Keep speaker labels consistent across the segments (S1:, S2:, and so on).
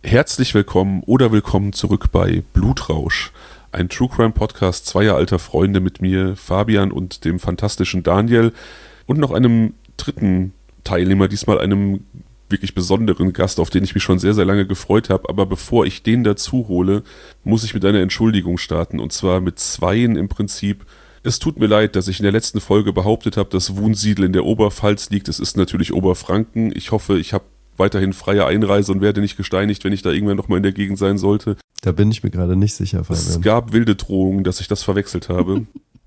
S1: Herzlich willkommen oder willkommen zurück bei Blutrausch, ein True Crime Podcast zweier alter Freunde mit mir, Fabian und dem fantastischen Daniel und noch einem dritten Teilnehmer, diesmal einem wirklich besonderen Gast, auf den ich mich schon sehr, sehr lange gefreut habe. Aber bevor ich den dazu hole, muss ich mit einer Entschuldigung starten, und zwar mit zweien im Prinzip. Es tut mir leid, dass ich in der letzten Folge behauptet habe, dass Wunsiedel in der Oberpfalz liegt. Es ist natürlich Oberfranken. Ich hoffe, ich habe weiterhin freie Einreise und werde nicht gesteinigt, wenn ich da irgendwann nochmal in der Gegend sein sollte.
S2: Da bin ich mir gerade nicht sicher, Fabian.
S1: Es gab wilde Drohungen, dass ich das verwechselt habe.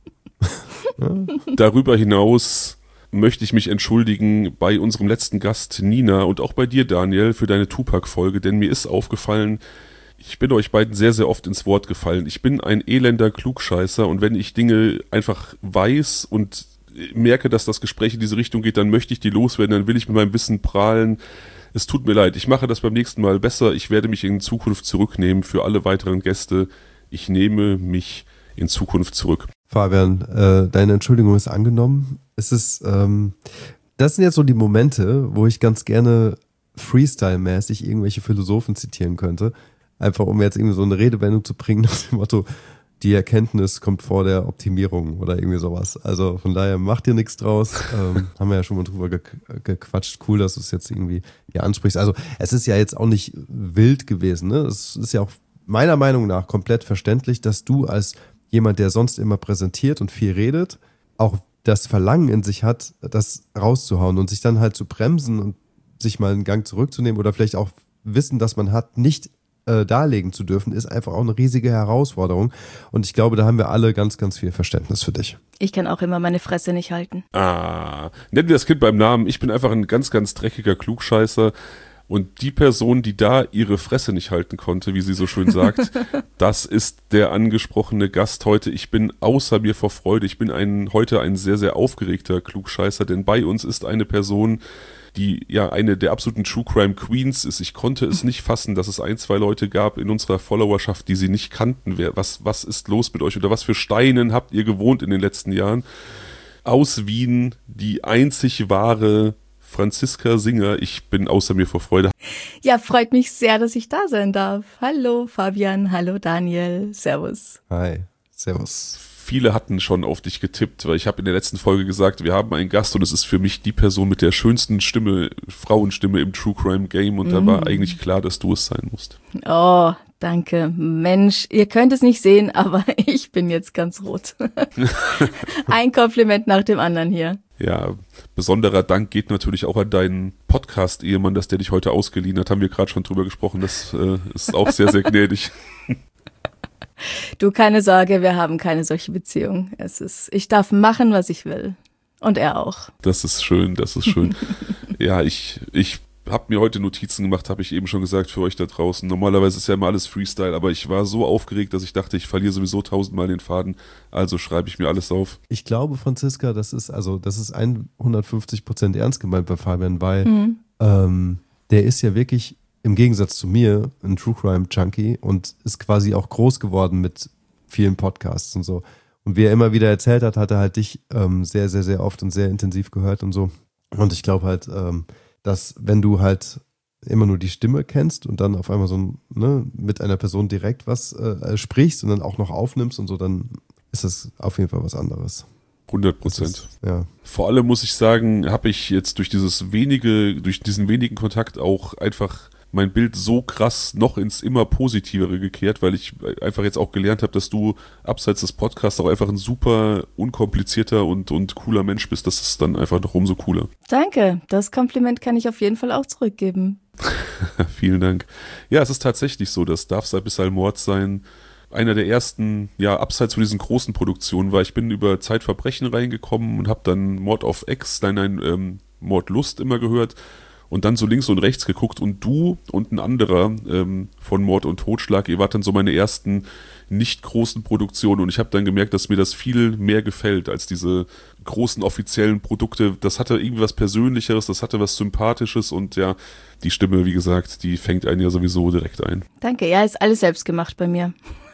S1: Darüber hinaus möchte ich mich entschuldigen bei unserem letzten Gast Nina und auch bei dir, Daniel, für deine Tupac-Folge, denn mir ist aufgefallen, ich bin euch beiden sehr, sehr oft ins Wort gefallen. Ich bin ein elender Klugscheißer, und wenn ich Dinge einfach weiß und merke, dass das Gespräch in diese Richtung geht, dann möchte ich die loswerden, dann will ich mit meinem Wissen prahlen. Es tut mir leid, ich mache das beim nächsten Mal besser. Ich werde mich in Zukunft zurücknehmen für alle weiteren Gäste. Ich nehme mich in Zukunft zurück.
S2: Fabian, deine Entschuldigung ist angenommen. Es ist, das sind jetzt so die Momente, wo ich ganz gerne Freestyle-mäßig irgendwelche Philosophen zitieren könnte. Einfach um jetzt irgendwie so eine Redewendung zu bringen nach dem Motto, die Erkenntnis kommt vor der Optimierung oder irgendwie sowas. Also von daher macht dir nichts draus. Haben wir ja schon mal drüber gequatscht. Cool, dass du es jetzt irgendwie hier ansprichst. Also es ist ja jetzt auch nicht wild gewesen. Ne? Es ist ja auch meiner Meinung nach komplett verständlich, dass du als jemand, der sonst immer präsentiert und viel redet, auch das Verlangen in sich hat, das rauszuhauen und sich dann halt zu bremsen und sich mal einen Gang zurückzunehmen oder vielleicht auch Wissen, das man hat, nicht darlegen zu dürfen, ist einfach auch eine riesige Herausforderung. Und ich glaube, da haben wir alle ganz, ganz viel Verständnis für dich.
S3: Ich kann auch immer meine Fresse nicht halten.
S1: Nennen wir das Kind beim Namen. Ich bin einfach ein ganz, ganz dreckiger Klugscheißer. Und die Person, die da ihre Fresse nicht halten konnte, wie sie so schön sagt, das ist der angesprochene Gast heute. Ich bin außer mir vor Freude. Ich bin heute ein sehr, sehr aufgeregter Klugscheißer, denn bei uns ist eine Person, die ja eine der absoluten True Crime Queens ist. Ich konnte es nicht fassen, dass es 1, 2 Leute gab in unserer Followerschaft, die sie nicht kannten. Was ist los mit euch? Oder was für Steinen habt ihr gewohnt in den letzten Jahren? Aus Wien, die einzig wahre Franziska Singer. Ich bin außer mir vor Freude.
S3: Ja, freut mich sehr, dass ich da sein darf. Hallo Fabian, hallo Daniel, servus.
S2: Hi, servus.
S1: Viele hatten schon auf dich getippt, weil ich habe in der letzten Folge gesagt, wir haben einen Gast und es ist für mich die Person mit der schönsten Stimme, Frauenstimme im True Crime Game, und da war eigentlich klar, dass du es sein musst.
S3: Oh, danke. Mensch, ihr könnt es nicht sehen, aber ich bin jetzt ganz rot. Ein Kompliment nach dem anderen hier.
S1: Ja, besonderer Dank geht natürlich auch an deinen Podcast-Ehemann, dass der dich heute ausgeliehen hat. Haben wir gerade schon drüber gesprochen. Das ist auch sehr, sehr gnädig.
S3: Du, keine Sorge, wir haben keine solche Beziehung. Ich darf machen, was ich will. Und er auch.
S1: Das ist schön, das ist schön. Ja, ich habe mir heute Notizen gemacht, habe ich eben schon gesagt, für euch da draußen. Normalerweise ist ja immer alles Freestyle, aber ich war so aufgeregt, dass ich dachte, ich verliere sowieso 1000-mal den Faden. Also schreibe ich mir alles auf.
S2: Ich glaube, Franziska, das ist 150% ernst gemeint bei Fabian, weil der ist ja wirklich im Gegensatz zu mir ein True Crime Junkie und ist quasi auch groß geworden mit vielen Podcasts und so. Und wie er immer wieder erzählt hat, hat er halt dich sehr, sehr, sehr oft und sehr intensiv gehört und so. Und ich glaube halt, dass wenn du halt immer nur die Stimme kennst und dann auf einmal so mit einer Person direkt was sprichst und dann auch noch aufnimmst und so, dann ist das auf jeden Fall was anderes.
S1: 100%.
S2: Ja.
S1: Vor allem muss ich sagen, habe ich jetzt durch diesen wenigen Kontakt auch einfach mein Bild so krass noch ins immer Positivere gekehrt, weil ich einfach jetzt auch gelernt habe, dass du abseits des Podcasts auch einfach ein super unkomplizierter und cooler Mensch bist. Das ist dann einfach noch umso cooler.
S3: Danke, das Kompliment kann ich auf jeden Fall auch zurückgeben.
S1: Vielen Dank. Ja, es ist tatsächlich so, dass Darf sei Abyssal Mord sein einer der ersten, ja, abseits von diesen großen Produktionen war. Ich bin über Zeitverbrechen reingekommen und habe dann Mord auf Ex, Mordlust immer gehört. Und dann so links und rechts geguckt und du und ein anderer von Mord und Totschlag, ihr wart dann so meine ersten nicht großen Produktionen, und ich habe dann gemerkt, dass mir das viel mehr gefällt als diese großen offiziellen Produkte. Das hatte irgendwie was Persönlicheres, das hatte was Sympathisches, und ja, die Stimme, wie gesagt, die fängt einen ja sowieso direkt ein.
S3: Danke, ja, ist alles selbst gemacht bei mir.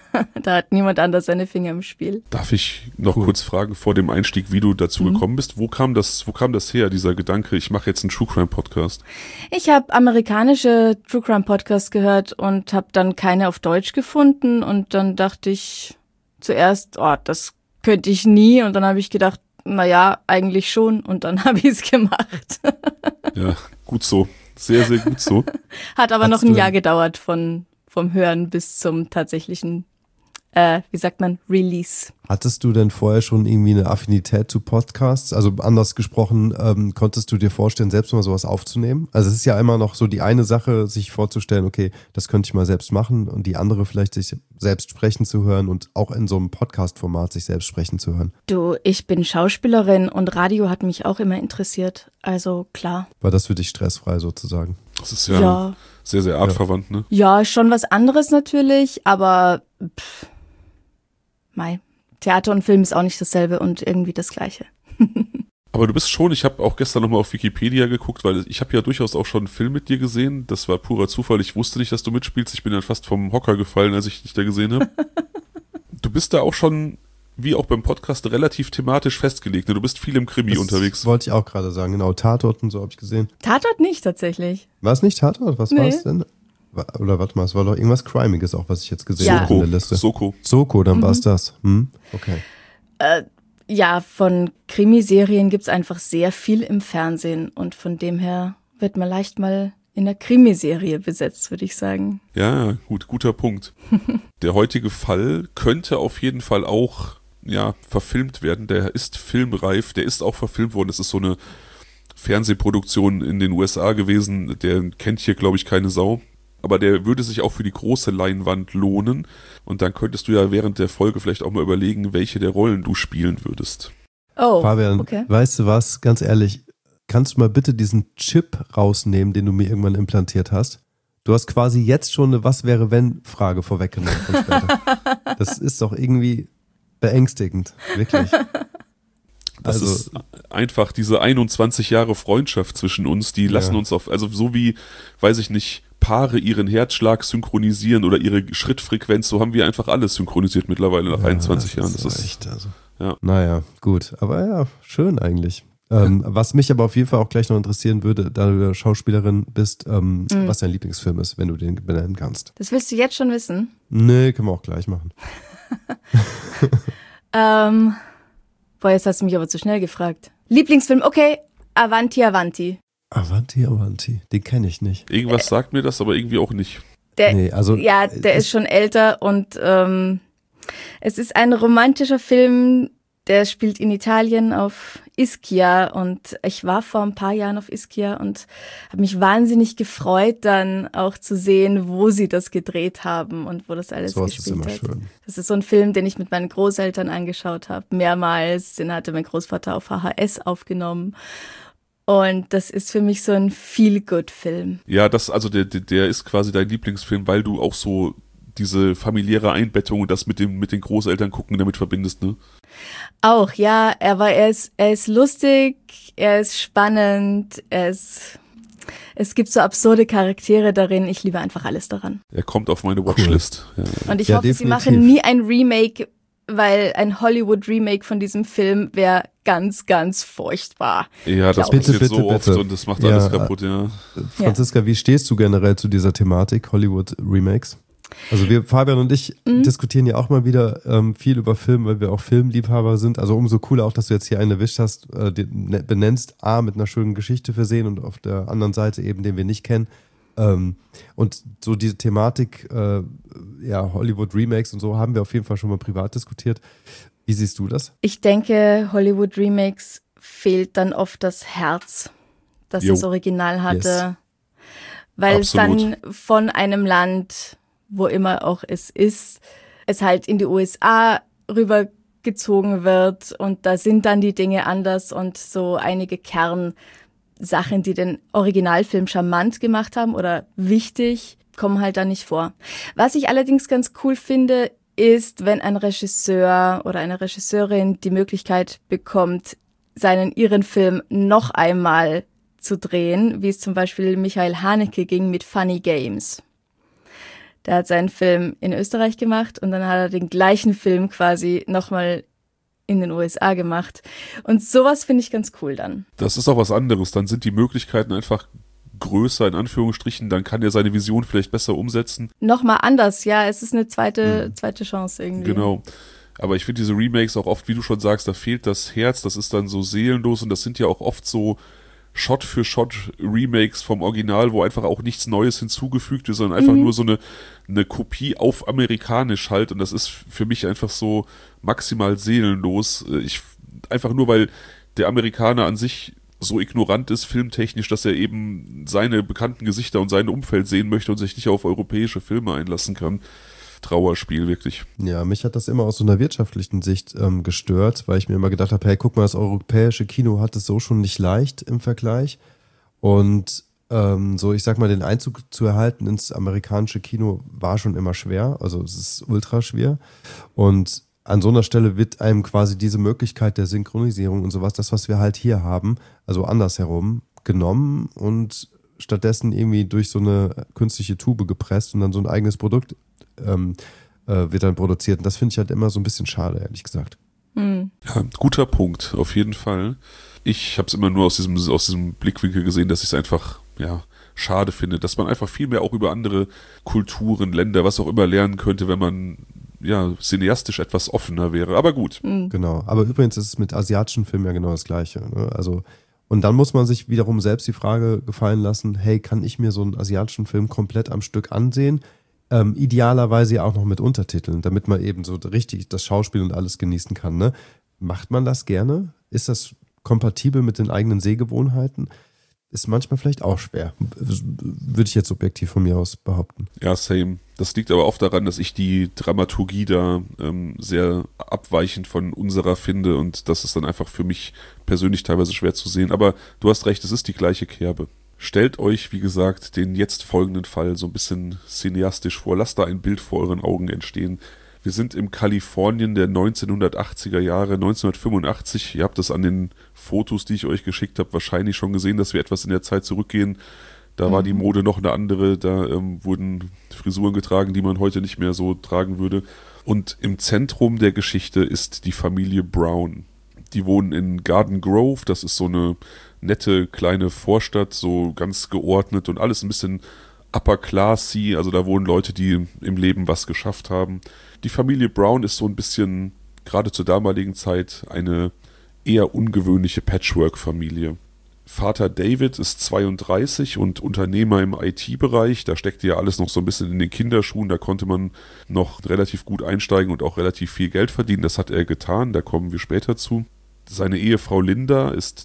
S3: Da hat niemand anders seine Finger im Spiel.
S1: Darf ich noch kurz fragen vor dem Einstieg, wie du dazu gekommen bist? Wo kam das her, dieser Gedanke, ich mache jetzt einen True Crime Podcast?
S3: Ich habe amerikanische True Crime Podcasts gehört und habe dann keine auf Deutsch gefunden und dann dachte ich zuerst, das könnte ich nie und dann habe ich gedacht, naja, eigentlich schon und dann habe ich es gemacht.
S1: Ja, gut so. Sehr, sehr gut so.
S3: Hat aber noch ein Jahr gedauert vom Hören bis zum tatsächlichen, Release.
S2: Hattest du denn vorher schon irgendwie eine Affinität zu Podcasts? Also anders gesprochen, konntest du dir vorstellen, selbst mal sowas aufzunehmen? Also es ist ja immer noch so die eine Sache, sich vorzustellen, okay, das könnte ich mal selbst machen und die andere vielleicht sich selbst sprechen zu hören und auch in so einem Podcast-Format sich selbst sprechen zu hören.
S3: Du, ich bin Schauspielerin und Radio hat mich auch immer interessiert, also klar.
S2: War das für dich stressfrei sozusagen?
S1: Das ist ja sehr, sehr artverwandt, ne?
S3: Ja, schon was anderes natürlich, aber Theater und Film ist auch nicht dasselbe und irgendwie das Gleiche.
S1: Aber du bist schon, ich habe auch gestern nochmal auf Wikipedia geguckt, weil ich habe ja durchaus auch schon einen Film mit dir gesehen. Das war purer Zufall. Ich wusste nicht, dass du mitspielst. Ich bin dann fast vom Hocker gefallen, als ich dich da gesehen habe. Du bist da auch schon, wie auch beim Podcast, relativ thematisch festgelegt. Ne? Du bist viel im Krimi unterwegs.
S2: Wollte ich auch gerade sagen, genau. Tatort und so habe ich gesehen.
S3: Tatort nicht tatsächlich.
S2: War es nicht Tatort? Was war es denn? Oder warte mal, es war doch irgendwas Crimiges auch, was ich jetzt gesehen habe in der Liste. Soko, dann war es das. Okay.
S3: Von Krimiserien gibt's einfach sehr viel im Fernsehen und von dem her wird man leicht mal in einer Krimiserie besetzt, würde ich sagen.
S1: Ja, guter Punkt. Der heutige Fall könnte auf jeden Fall auch verfilmt werden. Der ist filmreif, der ist auch verfilmt worden. Das ist so eine Fernsehproduktion in den USA gewesen. Der kennt hier, glaube ich, keine Sau. Aber der würde sich auch für die große Leinwand lohnen. Und dann könntest du ja während der Folge vielleicht auch mal überlegen, welche der Rollen du spielen würdest.
S3: Oh,
S2: Fabian,
S3: okay.
S2: Weißt du was? Ganz ehrlich, kannst du mal bitte diesen Chip rausnehmen, den du mir irgendwann implantiert hast? Du hast quasi jetzt schon eine Was-wäre-wenn-Frage vorweggenommen von später. Das ist doch irgendwie beängstigend, wirklich.
S1: Das ist einfach diese 21 Jahre Freundschaft zwischen uns, die lassen uns so wie, weiß ich nicht, Paare ihren Herzschlag synchronisieren oder ihre Schrittfrequenz, so haben wir einfach alles synchronisiert mittlerweile nach 21 Jahren. Das ist
S2: echt, Naja, gut, aber ja, schön eigentlich. Was mich aber auf jeden Fall auch gleich noch interessieren würde, da du Schauspielerin bist, was dein Lieblingsfilm ist, wenn du den benennen kannst.
S3: Das willst du jetzt schon wissen?
S2: Nee, können wir auch gleich machen.
S3: Jetzt hast du mich aber zu schnell gefragt. Lieblingsfilm, okay, Avanti, Avanti.
S2: Avanti, den kenne ich nicht.
S1: Irgendwas sagt mir das, aber irgendwie auch nicht.
S3: Der ist schon älter und es ist ein romantischer Film, der spielt in Italien auf Ischia und ich war vor ein paar Jahren auf Ischia und habe mich wahnsinnig gefreut, dann auch zu sehen, wo sie das gedreht haben und wo das alles gespielt hat. Schön. Das ist so ein Film, den ich mit meinen Großeltern angeschaut habe, mehrmals. Den hatte mein Großvater auf VHS aufgenommen. Und das ist für mich so ein Feel-Good-Film.
S1: Ja, der ist quasi dein Lieblingsfilm, weil du auch so diese familiäre Einbettung und das mit den Großeltern gucken damit verbindest, ne?
S3: Auch, ja, er ist lustig, er ist spannend, es gibt so absurde Charaktere darin, ich liebe einfach alles daran.
S1: Er kommt auf meine Watchlist.
S3: Cool. Ja. Und ich hoffe, sie machen nie ein Remake, weil ein Hollywood-Remake von diesem Film wäre ganz, ganz furchtbar.
S1: Ja, das passiert so oft und das macht alles kaputt, ja.
S2: Franziska, wie stehst du generell zu dieser Thematik Hollywood-Remakes? Also wir, Fabian und ich, diskutieren ja auch mal wieder viel über Film, weil wir auch Filmliebhaber sind. Also umso cooler auch, dass du jetzt hier einen erwischt hast, den benennst, mit einer schönen Geschichte versehen und auf der anderen Seite eben, den wir nicht kennen. Und so diese Thematik, Hollywood-Remakes und so, haben wir auf jeden Fall schon mal privat diskutiert. Wie siehst du das?
S3: Ich denke, Hollywood-Remakes fehlt dann oft das Herz, das das Original hatte. Yes. Weil es dann von einem Land, wo immer auch es ist, es halt in die USA rübergezogen wird und da sind dann die Dinge anders und so einige Kernsachen, die den Originalfilm charmant gemacht haben oder wichtig, kommen halt da nicht vor. Was ich allerdings ganz cool finde, ist, wenn ein Regisseur oder eine Regisseurin die Möglichkeit bekommt, ihren Film noch einmal zu drehen, wie es zum Beispiel Michael Haneke ging mit Funny Games. Der hat seinen Film in Österreich gemacht und dann hat er den gleichen Film quasi nochmal in den USA gemacht. Und sowas finde ich ganz cool dann.
S1: Das ist auch was anderes. Dann sind die Möglichkeiten einfach größer, in Anführungsstrichen. Dann kann er seine Vision vielleicht besser umsetzen.
S3: Nochmal anders, ja. Es ist eine zweite Chance irgendwie.
S1: Genau. Aber ich finde diese Remakes auch oft, wie du schon sagst, da fehlt das Herz. Das ist dann so seelenlos und das sind ja auch oft so Shot-für-Shot-Remakes vom Original, wo einfach auch nichts Neues hinzugefügt wird, sondern einfach nur so eine Kopie auf amerikanisch halt. Und das ist für mich einfach so maximal seelenlos. Einfach nur, weil der Amerikaner an sich so ignorant ist, filmtechnisch, dass er eben seine bekannten Gesichter und sein Umfeld sehen möchte und sich nicht auf europäische Filme einlassen kann. Trauerspiel, wirklich.
S2: Ja, mich hat das immer aus so einer wirtschaftlichen Sicht gestört, weil ich mir immer gedacht habe, hey, guck mal, das europäische Kino hat es so schon nicht leicht im Vergleich. Und so, ich sag mal, den Einzug zu erhalten ins amerikanische Kino war schon immer schwer. Also es ist ultra schwer. Und an so einer Stelle wird einem quasi diese Möglichkeit der Synchronisierung und sowas, das, was wir halt hier haben, also andersherum, genommen und stattdessen irgendwie durch so eine künstliche Tube gepresst und dann so ein eigenes Produkt wird dann produziert. Und das finde ich halt immer so ein bisschen schade, ehrlich gesagt.
S1: Ja, guter Punkt, auf jeden Fall. Ich habe es immer nur aus diesem Blickwinkel gesehen, dass ich es einfach, schade finde, dass man einfach viel mehr auch über andere Kulturen, Länder, was auch immer lernen könnte, wenn man cineastisch etwas offener wäre. Aber gut.
S2: Genau. Aber übrigens ist es mit asiatischen Filmen ja genau das Gleiche. Ne? Also, und dann muss man sich wiederum selbst die Frage gefallen lassen, hey, kann ich mir so einen asiatischen Film komplett am Stück ansehen? Idealerweise ja auch noch mit Untertiteln, damit man eben so richtig das Schauspiel und alles genießen kann. Ne? Macht man das gerne? Ist das kompatibel mit den eigenen Sehgewohnheiten? Ist manchmal vielleicht auch schwer. Würde ich jetzt subjektiv von mir aus behaupten.
S1: Ja, same. Das liegt aber oft daran, dass ich die Dramaturgie da sehr abweichend von unserer finde und das ist dann einfach für mich persönlich teilweise schwer zu sehen. Aber du hast recht, es ist die gleiche Kerbe. Stellt euch, wie gesagt, den jetzt folgenden Fall so ein bisschen cineastisch vor. Lasst da ein Bild vor euren Augen entstehen. Wir sind im Kalifornien der 1980er Jahre, 1985. Ihr habt das an den Fotos, die ich euch geschickt habe, wahrscheinlich schon gesehen, dass wir etwas in der Zeit zurückgehen. Da war die Mode noch eine andere, da wurden Frisuren getragen, die man heute nicht mehr so tragen würde. Und im Zentrum der Geschichte ist die Familie Brown. Die wohnen in Garden Grove, das ist so eine nette kleine Vorstadt, so ganz geordnet und alles ein bisschen upper classy, also da wohnen Leute, die im Leben was geschafft haben. Die Familie Brown ist so ein bisschen, gerade zur damaligen Zeit, eine eher ungewöhnliche Patchwork-Familie. Vater David ist 32 und Unternehmer im IT-Bereich, da steckte ja alles noch so ein bisschen in den Kinderschuhen, da konnte man noch relativ gut einsteigen und auch relativ viel Geld verdienen, das hat er getan, da kommen wir später zu. Seine Ehefrau Linda ist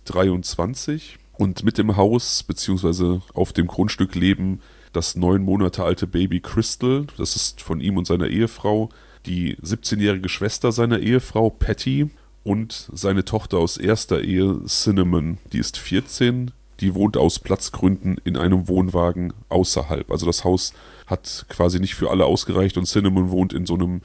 S1: 23 und mit im Haus bzw. auf dem Grundstück leben das 9 Monate alte Baby Crystal, das ist von ihm und seiner Ehefrau, die 17-jährige Schwester seiner Ehefrau Patty und seine Tochter aus erster Ehe Cinnamon, die ist 14, die wohnt aus Platzgründen in einem Wohnwagen außerhalb. Also das Haus hat quasi nicht für alle ausgereicht und Cinnamon wohnt in so einem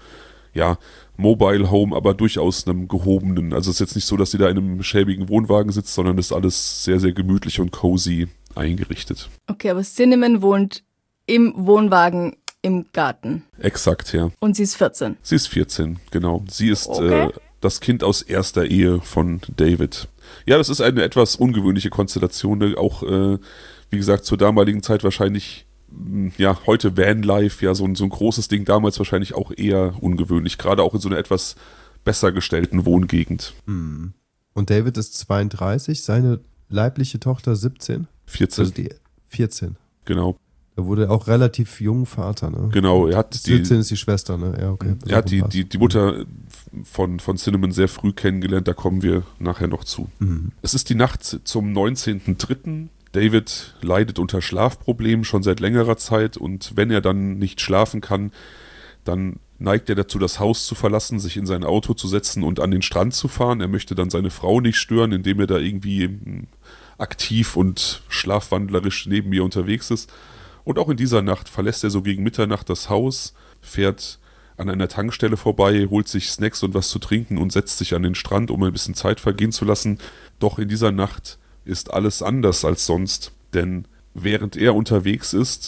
S1: Mobile Home, aber durchaus einem gehobenen. Also es ist jetzt nicht so, dass sie da in einem schäbigen Wohnwagen sitzt, sondern das ist alles sehr, sehr gemütlich und cozy eingerichtet.
S3: Okay, aber Cinnamon wohnt im Wohnwagen im Garten.
S1: Exakt, ja.
S3: Und sie ist 14.
S1: Sie ist 14, genau. Sie ist das Kind aus erster Ehe von David. Ja, das ist eine etwas ungewöhnliche Konstellation, auch, wie gesagt, zur damaligen Zeit wahrscheinlich heute Vanlife, so ein großes Ding, damals wahrscheinlich auch eher ungewöhnlich, gerade auch in so einer etwas besser gestellten Wohngegend.
S2: Und David ist 32, seine leibliche Tochter 17?
S1: 14.
S2: Also die 14.
S1: Genau.
S2: Da wurde er auch relativ jung Vater, ne?
S1: Genau, er hat
S2: 17 ist die Schwester, ne? Ja, okay.
S1: Er hat die Mutter von Cinnamon sehr früh kennengelernt, da kommen wir nachher noch zu. Es ist die Nacht zum 19.03. David leidet unter Schlafproblemen schon seit längerer Zeit und wenn er dann nicht schlafen kann, dann neigt er dazu, das Haus zu verlassen, sich in sein Auto zu setzen und an den Strand zu fahren. Er möchte dann seine Frau nicht stören, indem er da irgendwie aktiv und schlafwandlerisch neben mir unterwegs ist. Und auch in dieser Nacht verlässt er so gegen Mitternacht das Haus, fährt an einer Tankstelle vorbei, holt sich Snacks und was zu trinken und setzt sich an den Strand, um ein bisschen Zeit vergehen zu lassen. Doch in dieser Nacht ist alles anders als sonst, denn während er unterwegs ist,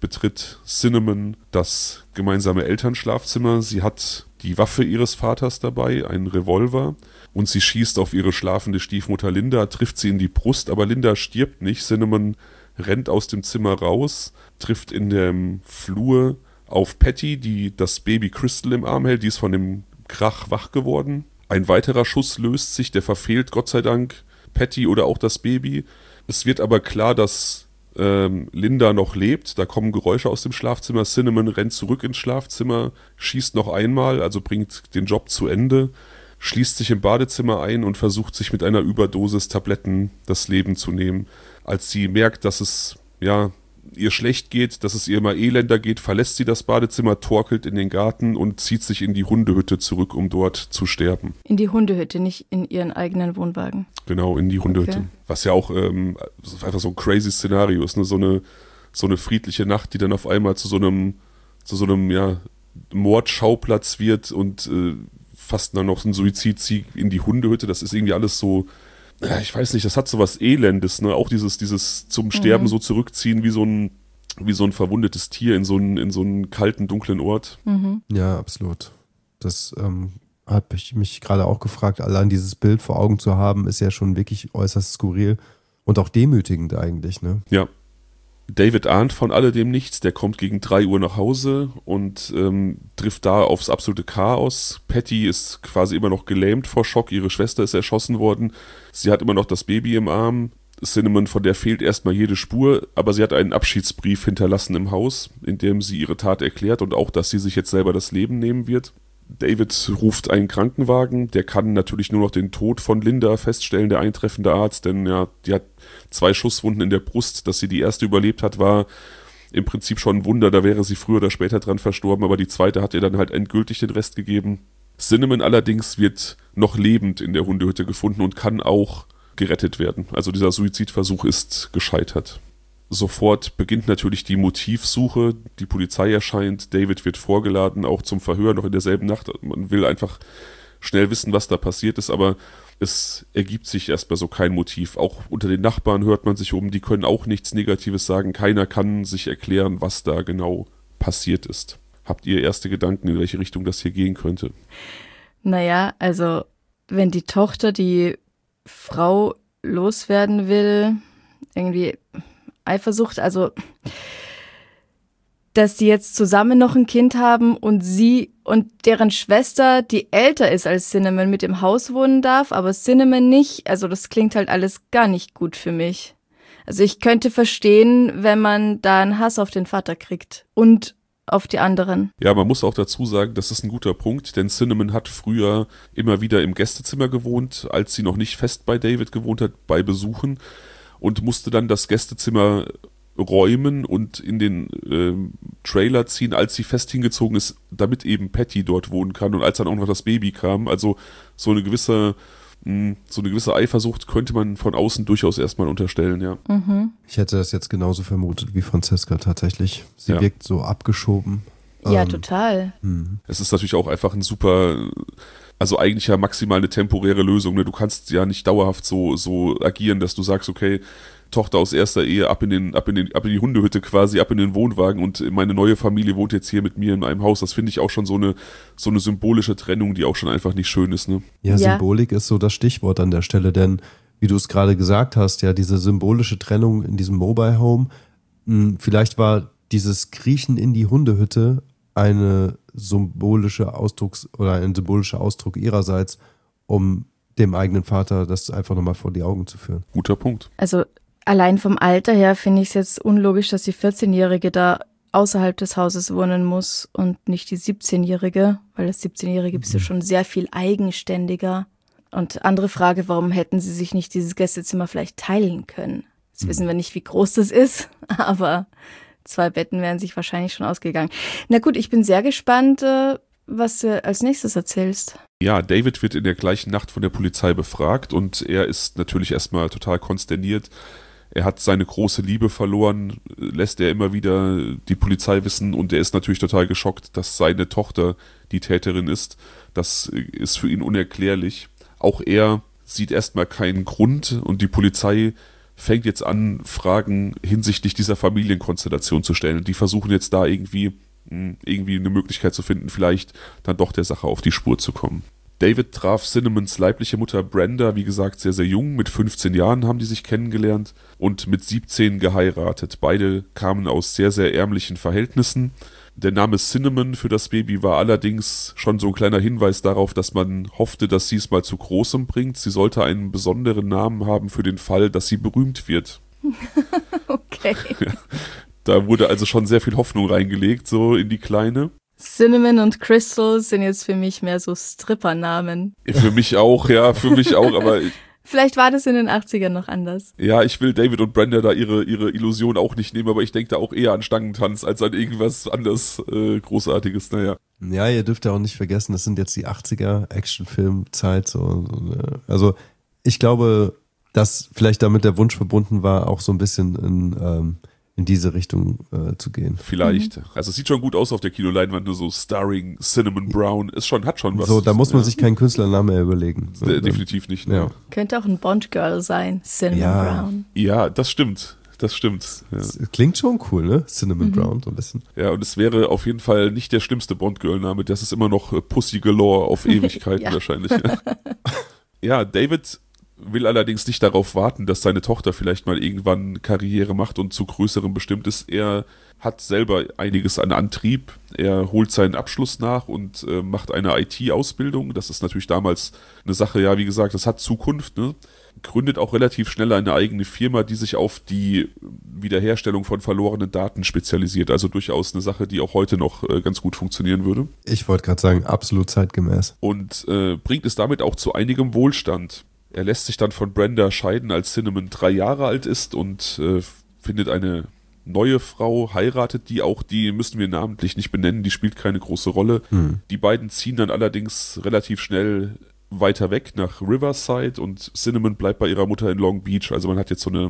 S1: betritt Cinnamon das gemeinsame Elternschlafzimmer. Sie hat die Waffe ihres Vaters dabei, einen Revolver, und sie schießt auf ihre schlafende Stiefmutter Linda, trifft sie in die Brust, aber Linda stirbt nicht. Cinnamon rennt aus dem Zimmer raus, trifft in dem Flur auf Patty, die das Baby Crystal im Arm hält. Die ist von dem Krach wach geworden. Ein weiterer Schuss löst sich, der verfehlt Gott sei Dank Patty oder auch das Baby. Es wird aber klar, dass Linda noch lebt. Da kommen Geräusche aus dem Schlafzimmer. Cinnamon rennt zurück ins Schlafzimmer, schießt noch einmal, also bringt den Job zu Ende, schließt sich im Badezimmer ein und versucht sich mit einer Überdosis Tabletten das Leben zu nehmen. Als sie merkt, dass es ihr schlecht geht, dass es ihr immer elender geht, verlässt sie das Badezimmer, torkelt in den Garten und zieht sich in die Hundehütte zurück, um dort zu sterben.
S3: In die Hundehütte, nicht in ihren eigenen Wohnwagen.
S1: Genau, in die Hundehütte. Okay. Was ja auch einfach so ein crazy Szenario ist, ne? So eine friedliche Nacht, die dann auf einmal zu so einem Mordschauplatz wird und fast dann noch ein Suizidsieg in die Hundehütte. Das ist irgendwie alles so, ich weiß nicht, das hat so was Elendes, ne? Auch dieses zum Sterben so zurückziehen wie so ein verwundetes Tier in so einen kalten, dunklen Ort.
S3: Mhm.
S2: Ja, absolut. Das habe ich mich gerade auch gefragt. Allein dieses Bild vor Augen zu haben, ist ja schon wirklich äußerst skurril und auch demütigend eigentlich, ne?
S1: Ja. David ahnt von alledem nichts, der kommt gegen 3 Uhr nach Hause und trifft da aufs absolute Chaos. Patty ist quasi immer noch gelähmt vor Schock, ihre Schwester ist erschossen worden, sie hat immer noch das Baby im Arm. Cinnamon, von der fehlt erstmal jede Spur, aber sie hat einen Abschiedsbrief hinterlassen im Haus, in dem sie ihre Tat erklärt und auch, dass sie sich jetzt selber das Leben nehmen wird. David ruft einen Krankenwagen, der kann natürlich nur noch den Tod von Linda feststellen, der eintreffende Arzt, denn ja, die hat 2 Schusswunden in der Brust. Dass sie die erste überlebt hat, war im Prinzip schon ein Wunder, da wäre sie früher oder später dran verstorben, aber die zweite hat ihr dann halt endgültig den Rest gegeben. Cinnamon allerdings wird noch lebend in der Hundehütte gefunden und kann auch gerettet werden. Also dieser Suizidversuch ist gescheitert. Sofort beginnt natürlich die Motivsuche, die Polizei erscheint, David wird vorgeladen, auch zum Verhör noch in derselben Nacht. Man will einfach schnell wissen, was da passiert ist, aber es ergibt sich erstmal so kein Motiv. Auch unter den Nachbarn hört man sich um, die können auch nichts Negatives sagen, keiner kann sich erklären, was da genau passiert ist. Habt ihr erste Gedanken, in welche Richtung das hier gehen könnte?
S3: Naja, also wenn die Tochter die Frau loswerden will, irgendwie Eifersucht, also dass die jetzt zusammen noch ein Kind haben und sie und deren Schwester, die älter ist als Cinnamon, mit im Haus wohnen darf, aber Cinnamon nicht, also das klingt halt alles gar nicht gut für mich. Also ich könnte verstehen, wenn man da einen Hass auf den Vater kriegt und auf die anderen.
S1: Ja, man muss auch dazu sagen, das ist ein guter Punkt, denn Cinnamon hat früher immer wieder im Gästezimmer gewohnt, als sie noch nicht fest bei David gewohnt hat, bei Besuchen, und musste dann das Gästezimmer räumen und in den Trailer ziehen, als sie fest hingezogen ist, damit eben Patty dort wohnen kann und als dann auch noch das Baby kam. Also so eine gewisse Eifersucht könnte man von außen durchaus erstmal unterstellen, ja.
S3: Mhm.
S2: Ich hätte das jetzt genauso vermutet wie Franziska tatsächlich. Sie wirkt so abgeschoben.
S3: Ja, total.
S1: Es ist natürlich auch einfach ein super, also eigentlich ja maximal eine temporäre Lösung. Ne? Du kannst ja nicht dauerhaft so agieren, dass du sagst, okay, Tochter aus erster Ehe ab in die Hundehütte quasi, ab in den Wohnwagen und meine neue Familie wohnt jetzt hier mit mir in einem Haus. Das finde ich auch schon so eine symbolische Trennung, die auch schon einfach nicht schön ist. Ne?
S2: Ja, Symbolik ist so das Stichwort an der Stelle, denn wie du es gerade gesagt hast, ja, diese symbolische Trennung in diesem Mobile Home, vielleicht war dieses Kriechen in die Hundehütte ein symbolischer Ausdruck ihrerseits, um dem eigenen Vater das einfach nochmal vor die Augen zu führen.
S1: Guter Punkt.
S3: Also allein vom Alter her finde ich es jetzt unlogisch, dass die 14-Jährige da außerhalb des Hauses wohnen muss und nicht die 17-Jährige, weil das 17-Jährige bist du schon sehr viel eigenständiger. Und andere Frage, warum hätten sie sich nicht dieses Gästezimmer vielleicht teilen können? Jetzt wissen wir nicht, wie groß das ist, aber 2 Betten wären sich wahrscheinlich schon ausgegangen. Na gut, ich bin sehr gespannt, was du als nächstes erzählst.
S1: Ja, David wird in der gleichen Nacht von der Polizei befragt und er ist natürlich erstmal total konsterniert. Er hat seine große Liebe verloren, lässt er immer wieder die Polizei wissen und er ist natürlich total geschockt, dass seine Tochter die Täterin ist. Das ist für ihn unerklärlich. Auch er sieht erstmal keinen Grund und die Polizei fängt jetzt an, Fragen hinsichtlich dieser Familienkonstellation zu stellen. Die versuchen jetzt da irgendwie eine Möglichkeit zu finden, vielleicht dann doch der Sache auf die Spur zu kommen. David traf Cinnamons leibliche Mutter Brenda, wie gesagt, sehr, sehr jung. Mit 15 Jahren haben die sich kennengelernt und mit 17 geheiratet. Beide kamen aus sehr, sehr ärmlichen Verhältnissen. Der Name Cinnamon für das Baby war allerdings schon so ein kleiner Hinweis darauf, dass man hoffte, dass sie es mal zu Großem bringt. Sie sollte einen besonderen Namen haben für den Fall, dass sie berühmt wird.
S3: Okay.
S1: Ja, da wurde also schon sehr viel Hoffnung reingelegt, so in die Kleine.
S3: Cinnamon und Crystal sind jetzt für mich mehr so Strippernamen.
S1: Für mich auch, aber...
S3: Vielleicht war das in den 80ern noch anders.
S1: Ja, ich will David und Brenda da ihre Illusion auch nicht nehmen, aber ich denke da auch eher an Stangentanz als an irgendwas anderes Großartiges, naja.
S2: Ja, ihr dürft ja auch nicht vergessen, das sind jetzt die 80er Actionfilmzeit. So, also ich glaube, dass vielleicht damit der Wunsch verbunden war, auch so ein bisschen in diese Richtung zu gehen.
S1: Vielleicht. Also es sieht schon gut aus auf der Kinoleinwand, nur so starring Cinnamon Brown. Hat schon was.
S2: So, da muss man sich keinen Künstlernamen mehr überlegen. So,
S1: definitiv nicht. Ne?
S2: Ja.
S3: Könnte auch ein Bond-Girl sein, Cinnamon Brown.
S1: Ja, das stimmt. Ja.
S2: Das klingt schon cool, ne? Cinnamon Brown, so ein bisschen.
S1: Ja, und es wäre auf jeden Fall nicht der schlimmste Bond-Girl-Name. Das ist immer noch Pussy Galore auf Ewigkeiten wahrscheinlich. Ja, David will allerdings nicht darauf warten, dass seine Tochter vielleicht mal irgendwann Karriere macht und zu Größerem bestimmt ist. Er hat selber einiges an Antrieb. Er holt seinen Abschluss nach und macht eine IT-Ausbildung. Das ist natürlich damals eine Sache, ja, wie gesagt, das hat Zukunft, ne? Gründet auch relativ schnell eine eigene Firma, die sich auf die Wiederherstellung von verlorenen Daten spezialisiert. Also durchaus eine Sache, die auch heute noch ganz gut funktionieren würde.
S2: Ich wollte gerade sagen, absolut zeitgemäß.
S1: Und bringt es damit auch zu einigem Wohlstand. Er lässt sich dann von Brenda scheiden, als Cinnamon 3 Jahre alt ist und findet eine neue Frau, heiratet die müssen wir namentlich nicht benennen, die spielt keine große Rolle. Die beiden ziehen dann allerdings relativ schnell weiter weg nach Riverside und Cinnamon bleibt bei ihrer Mutter in Long Beach. Also man hat jetzt so eine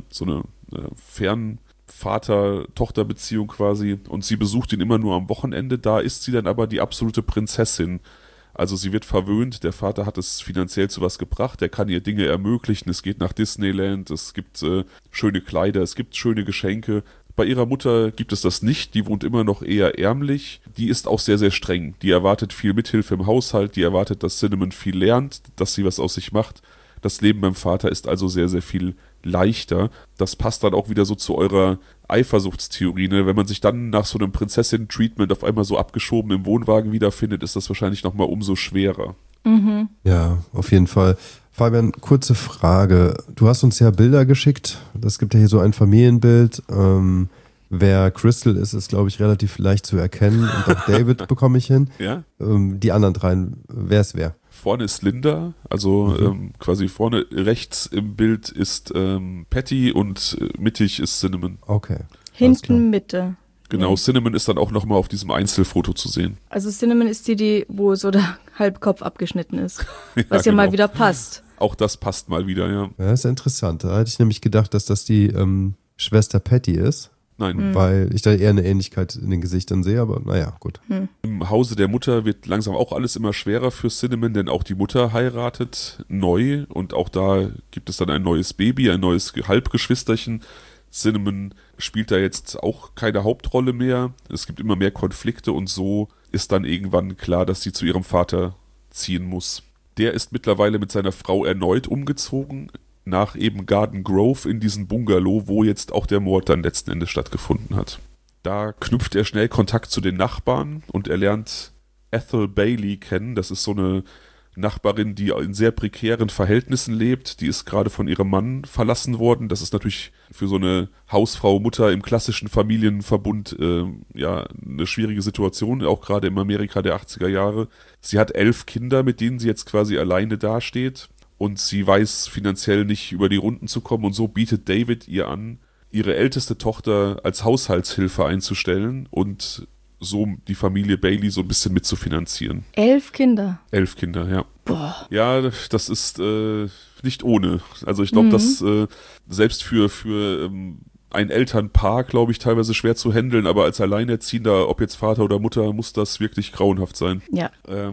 S1: Vater-Tochter-Beziehung quasi und sie besucht ihn immer nur am Wochenende. Da ist sie dann aber die absolute Prinzessin. Also sie wird verwöhnt, der Vater hat es finanziell zu was gebracht, er kann ihr Dinge ermöglichen, es geht nach Disneyland, es gibt schöne Kleider, es gibt schöne Geschenke. Bei ihrer Mutter gibt es das nicht, die wohnt immer noch eher ärmlich, die ist auch sehr, sehr streng, die erwartet viel Mithilfe im Haushalt, die erwartet, dass Cinnamon viel lernt, dass sie was aus sich macht. Das Leben beim Vater ist also sehr, sehr viel leichter. Das passt dann auch wieder so zu eurer Eifersuchtstheorie, ne? Wenn man sich dann nach so einem Prinzessin-Treatment auf einmal so abgeschoben im Wohnwagen wiederfindet, ist das wahrscheinlich nochmal umso schwerer.
S2: Ja, auf jeden Fall. Fabian, kurze Frage. Du hast uns ja Bilder geschickt. Es gibt ja hier so ein Familienbild. Wer Crystal ist, ist, glaube ich, relativ leicht zu erkennen. Und auch David bekomme ich hin.
S1: Ja?
S2: Die anderen dreien, wer ist wer?
S1: Vorne ist Linda, also quasi vorne rechts im Bild ist Patty und mittig ist Cinnamon.
S2: Okay.
S3: Hinten Mitte.
S1: Genau,
S3: Nee.
S1: Cinnamon ist dann auch nochmal auf diesem Einzelfoto zu sehen.
S3: Also Cinnamon ist die, wo so der Halbkopf abgeschnitten ist. Was ja
S1: genau.
S3: mal wieder passt.
S1: Auch das passt mal wieder, ja.
S2: Ja, ist ja interessant. Da hätte ich nämlich gedacht, dass das die Schwester Patty ist,
S1: Nein.
S2: weil ich da eher eine Ähnlichkeit in den Gesichtern sehe, aber naja, gut.
S1: Im Hause der Mutter wird langsam auch alles immer schwerer für Cinnamon, denn auch die Mutter heiratet neu und auch da gibt es dann ein neues Baby, ein neues Halbgeschwisterchen. Cinnamon spielt da jetzt auch keine Hauptrolle mehr. Es gibt immer mehr Konflikte und so ist dann irgendwann klar, dass sie zu ihrem Vater ziehen muss. Der ist mittlerweile mit seiner Frau erneut umgezogen nach eben Garden Grove in diesen Bungalow, wo jetzt auch der Mord dann letzten Endes stattgefunden hat. Da knüpft er schnell Kontakt zu den Nachbarn und er lernt Ethel Bailey kennen. Das ist so eine Nachbarin, die in sehr prekären Verhältnissen lebt. Die ist gerade von ihrem Mann verlassen worden. Das ist natürlich für so eine Hausfrau, Mutter im klassischen Familienverbund eine schwierige Situation, auch gerade im Amerika der 80er Jahre. Sie hat 11 Kinder, mit denen sie jetzt quasi alleine dasteht und sie weiß finanziell nicht über die Runden zu kommen und so bietet David ihr an, ihre älteste Tochter als Haushaltshilfe einzustellen und so die Familie Bailey so ein bisschen mitzufinanzieren.
S3: 11 Kinder.
S1: 11 Kinder, ja.
S3: Boah.
S1: Ja, das ist nicht ohne. Also ich glaube, dass selbst für ein Elternpaar, glaube ich, teilweise schwer zu handeln, aber als Alleinerziehender, ob jetzt Vater oder Mutter, muss das wirklich grauenhaft sein.
S3: Ja.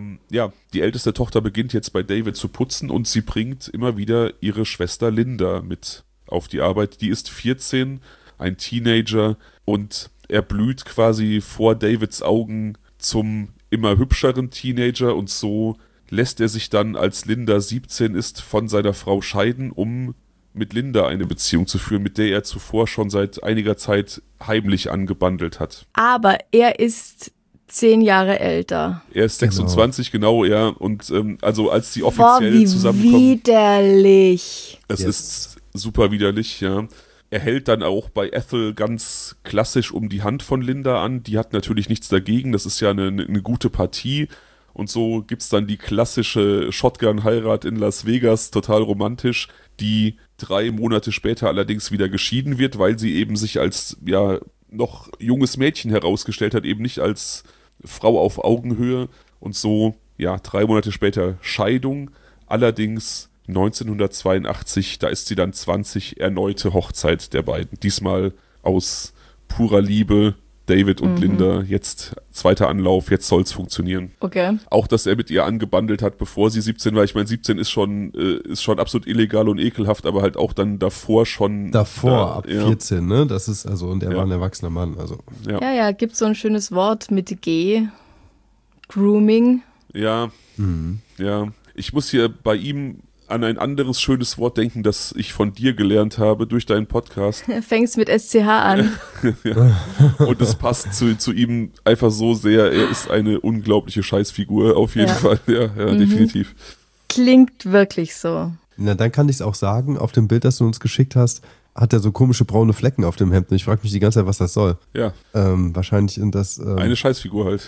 S1: Die älteste Tochter beginnt jetzt bei David zu putzen und sie bringt immer wieder ihre Schwester Linda mit auf die Arbeit. Die ist 14, ein Teenager, und er blüht quasi vor Davids Augen zum immer hübscheren Teenager, und so lässt er sich dann, als Linda 17 ist, von seiner Frau scheiden, um mit Linda eine Beziehung zu führen, mit der er zuvor schon seit einiger Zeit heimlich angebandelt hat.
S3: Aber er ist 10 Jahre älter.
S1: Er ist 26, genau, ja. Und also als sie offiziell zusammenkommen.
S3: Widerlich.
S1: Es ist super widerlich, ja. Er hält dann auch bei Ethel ganz klassisch um die Hand von Linda an. Die hat natürlich nichts dagegen. Das ist ja eine gute Partie. Und so gibt's dann die klassische Shotgun-Heirat in Las Vegas, total romantisch, die 3 Monate später allerdings wieder geschieden wird, weil sie eben sich als ja noch junges Mädchen herausgestellt hat, eben nicht als Frau auf Augenhöhe. Und so, ja, 3 Monate später Scheidung. Allerdings 1982, da ist sie dann 20, erneute Hochzeit der beiden. Diesmal aus purer Liebe, David und Linda, jetzt zweiter Anlauf, jetzt soll's funktionieren.
S3: Okay.
S1: Auch, dass er mit ihr angebandelt hat, bevor sie 17 war. Ich meine, 17 ist schon absolut illegal und ekelhaft, aber halt auch dann davor schon.
S2: Davor, ab 14, ne? Das ist also, und er war ein erwachsener Mann, also.
S3: Ja, gibt so ein schönes Wort mit G. Grooming.
S1: Ja, ja. Ich muss hier bei ihm an ein anderes schönes Wort denken, das ich von dir gelernt habe durch deinen Podcast.
S3: Fängst mit SCH an.
S1: Ja. Und es passt zu ihm einfach so sehr. Er ist eine unglaubliche Scheißfigur, auf jeden Fall. Ja, definitiv.
S3: Klingt wirklich so.
S2: Na, dann kann ich es auch sagen, auf dem Bild, das du uns geschickt hast, hat er so komische braune Flecken auf dem Hemd. Ich frage mich die ganze Zeit, was das soll.
S1: Ja.
S2: Wahrscheinlich in das...
S1: eine Scheißfigur halt.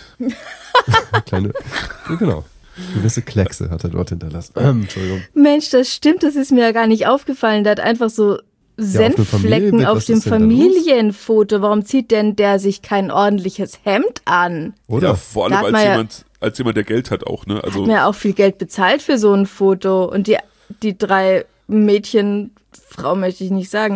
S2: Kleine... Genau. Gewisse Kleckse hat er dort hinterlassen. Entschuldigung.
S3: Mensch, das stimmt, das ist mir ja gar nicht aufgefallen. Der hat einfach so Senfflecken auf dem Familienfoto. Warum zieht denn der sich kein ordentliches Hemd an?
S2: Oder?
S1: Ja, vor allem als jemand, der Geld hat auch, ne? Also
S3: hat mir auch viel Geld bezahlt für so ein Foto. Und die 3 Mädchen, Frau möchte ich nicht sagen,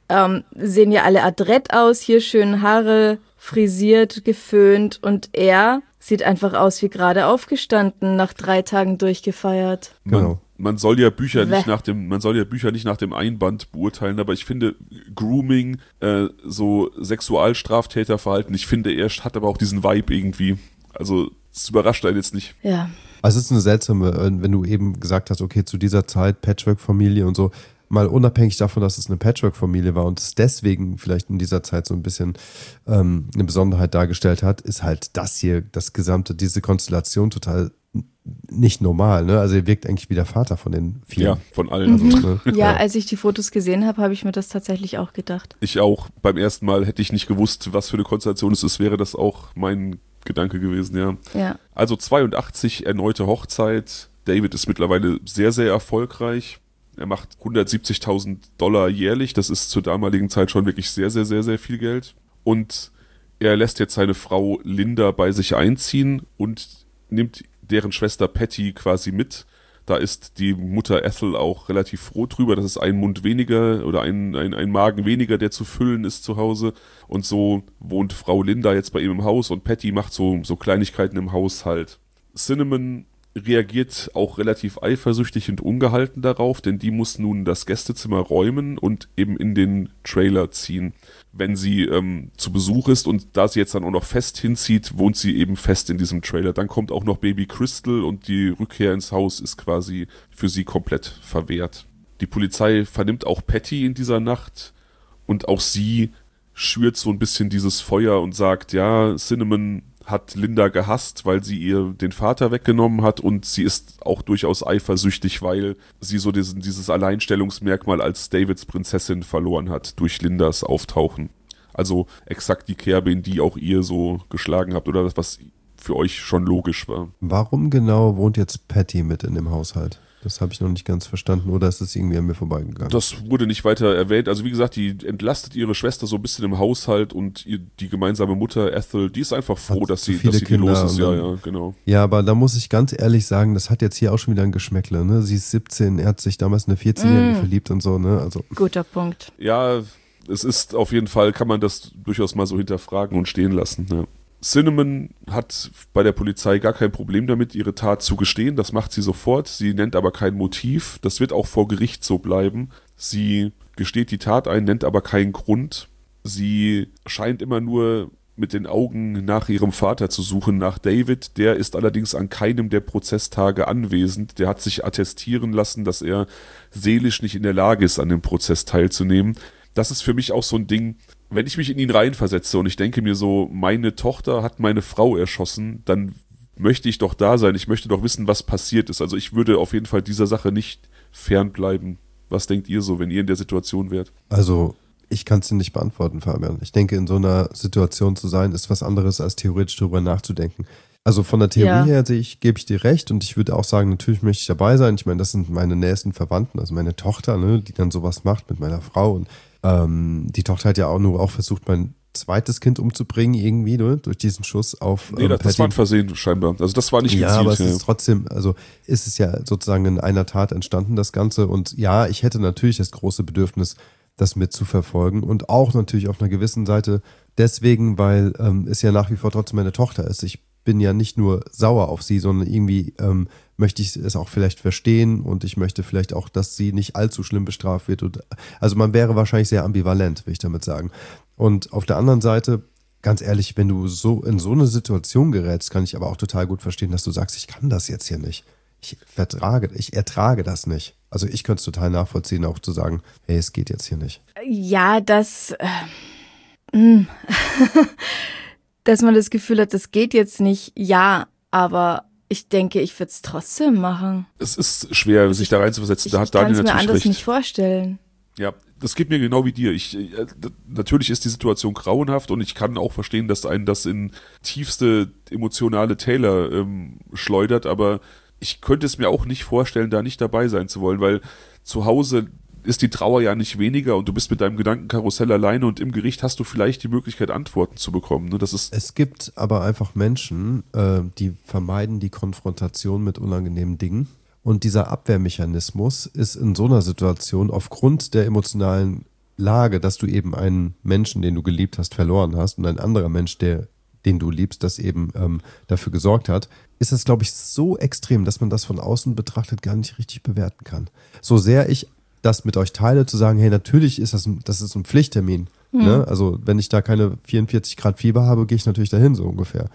S3: sehen ja alle adrett aus, hier schön Haare frisiert, geföhnt, und er sieht einfach aus wie gerade aufgestanden, nach 3 Tagen durchgefeiert.
S2: Genau.
S1: Man soll ja Bücher nicht nach dem Einband beurteilen, aber ich finde Grooming, so Sexualstraftäterverhalten, ich finde, er hat aber auch diesen Vibe irgendwie. Also es überrascht einen jetzt nicht.
S3: Ja.
S2: Also es ist eine seltsame, wenn du eben gesagt hast, okay, zu dieser Zeit Patchwork-Familie und so, mal unabhängig davon, dass es eine Patchwork-Familie war und es deswegen vielleicht in dieser Zeit so ein bisschen eine Besonderheit dargestellt hat, ist halt das hier, diese Konstellation total nicht normal, ne? Also er wirkt eigentlich wie der Vater von den 4.
S1: Ja, von allen.
S2: Also, ne?
S3: Ja, als ich die Fotos gesehen habe, habe ich mir das tatsächlich auch gedacht.
S1: Ich auch. Beim ersten Mal hätte ich nicht gewusst, was für eine Konstellation es ist, wäre das auch mein Gedanke gewesen, ja. Also 82, erneute Hochzeit. David ist mittlerweile sehr, sehr erfolgreich. Er macht $170.000 jährlich. Das ist zur damaligen Zeit schon wirklich sehr, sehr, sehr, sehr viel Geld. Und er lässt jetzt seine Frau Linda bei sich einziehen und nimmt deren Schwester Patty quasi mit. Da ist die Mutter Ethel auch relativ froh drüber. Das ist ein Mund weniger oder ein Magen weniger, der zu füllen ist zu Hause. Und so wohnt Frau Linda jetzt bei ihm im Haus und Patty macht so Kleinigkeiten im Haushalt. Cinnamon reagiert auch relativ eifersüchtig und ungehalten darauf, denn die muss nun das Gästezimmer räumen und eben in den Trailer ziehen, wenn sie zu Besuch ist, und da sie jetzt dann auch noch fest hinzieht, wohnt sie eben fest in diesem Trailer. Dann kommt auch noch Baby Crystal und die Rückkehr ins Haus ist quasi für sie komplett verwehrt. Die Polizei vernimmt auch Patty in dieser Nacht und auch sie schürt so ein bisschen dieses Feuer und sagt, ja, Cinnamon hat Linda gehasst, weil sie ihr den Vater weggenommen hat, und sie ist auch durchaus eifersüchtig, weil sie so dieses Alleinstellungsmerkmal als Davids Prinzessin verloren hat durch Lindas Auftauchen. Also exakt die Kerbe, in die auch ihr so geschlagen habt, oder das, was für euch schon logisch war.
S2: Warum genau wohnt jetzt Patty mit in dem Haushalt? Das habe ich noch nicht ganz verstanden, oder ist das irgendwie an mir vorbeigegangen?
S1: Das wurde nicht weiter erwähnt. Also wie gesagt, die entlastet ihre Schwester so ein bisschen im Haushalt, und die gemeinsame Mutter Ethel, die ist einfach froh, dass sie los ist. Ja, genau.
S2: Ja, aber da muss ich ganz ehrlich sagen, das hat jetzt hier auch schon wieder ein Geschmäckle. Ne? Sie ist 17, er hat sich damals eine 14-Jährige verliebt und so. Ne? Also.
S3: Guter Punkt.
S1: Ja, es ist auf jeden Fall, kann man das durchaus mal so hinterfragen und stehen lassen. Ja. Cinnamon hat bei der Polizei gar kein Problem damit, ihre Tat zu gestehen. Das macht sie sofort. Sie nennt aber kein Motiv. Das wird auch vor Gericht so bleiben. Sie gesteht die Tat ein, nennt aber keinen Grund. Sie scheint immer nur mit den Augen nach ihrem Vater zu suchen, nach David. Der ist allerdings an keinem der Prozesstage anwesend. Der hat sich attestieren lassen, dass er seelisch nicht in der Lage ist, an dem Prozess teilzunehmen. Das ist für mich auch so ein Ding, wenn ich mich in ihn reinversetze und ich denke mir so, meine Tochter hat meine Frau erschossen, dann möchte ich doch da sein. Ich möchte doch wissen, was passiert ist. Also ich würde auf jeden Fall dieser Sache nicht fernbleiben. Was denkt ihr so, wenn ihr in der Situation wärt?
S2: Also ich kann es dir nicht beantworten, Fabian. Ich denke, in so einer Situation zu sein, ist was anderes, als theoretisch darüber nachzudenken. Also von der Theorie her gebe ich dir recht und ich würde auch sagen, natürlich möchte ich dabei sein. Ich meine, das sind meine nächsten Verwandten, also meine Tochter, ne, die dann sowas macht mit meiner Frau. Und die Tochter hat ja auch versucht, mein zweites Kind umzubringen irgendwie, ne, durch diesen Schuss auf
S1: Nee, das war ein Versehen scheinbar. Also das war nicht gezielt.
S2: Ja, aber es ist trotzdem, also ist es ja sozusagen in einer Tat entstanden, das Ganze. Und ja, ich hätte natürlich das große Bedürfnis, das mitzuverfolgen und auch natürlich auf einer gewissen Seite deswegen, weil es ja nach wie vor trotzdem meine Tochter ist. Ich bin ja nicht nur sauer auf sie, sondern irgendwie möchte ich es auch vielleicht verstehen und ich möchte vielleicht auch, dass sie nicht allzu schlimm bestraft wird. Und, also man wäre wahrscheinlich sehr ambivalent, will ich damit sagen. Und auf der anderen Seite, ganz ehrlich, wenn du so in so eine Situation gerätst, kann ich aber auch total gut verstehen, dass du sagst, ich kann das jetzt hier nicht. Ich ertrage das nicht. Also ich könnte es total nachvollziehen, auch zu sagen, hey, es geht jetzt hier nicht.
S3: Ja, dass man das Gefühl hat, das geht jetzt nicht, ja, aber ich denke, ich würde es trotzdem machen.
S1: Es ist schwer, sich da reinzuversetzen. Da hat Daniel natürlich recht.
S3: Ich kann es mir anders nicht vorstellen.
S1: Ja, das geht mir genau wie dir. Natürlich ist die Situation grauenhaft und ich kann auch verstehen, dass einen das in tiefste emotionale Täler schleudert, aber ich könnte es mir auch nicht vorstellen, da nicht dabei sein zu wollen, weil zu Hause ist die Trauer ja nicht weniger und du bist mit deinem Gedankenkarussell alleine und im Gericht hast du vielleicht die Möglichkeit, Antworten zu bekommen. Ne?
S2: Es gibt aber einfach Menschen, die vermeiden die Konfrontation mit unangenehmen Dingen. Und dieser Abwehrmechanismus ist in so einer Situation aufgrund der emotionalen Lage, dass du eben einen Menschen, den du geliebt hast, verloren hast und ein anderer Mensch, den du liebst, das eben dafür gesorgt hat, ist das, glaube ich, so extrem, dass man das von außen betrachtet gar nicht richtig bewerten kann. So sehr ich das mit euch teile, zu sagen, hey, natürlich ist das ist ein Pflichttermin. Ne? Also wenn ich da keine 44 Grad Fieber habe, gehe ich natürlich dahin, so ungefähr.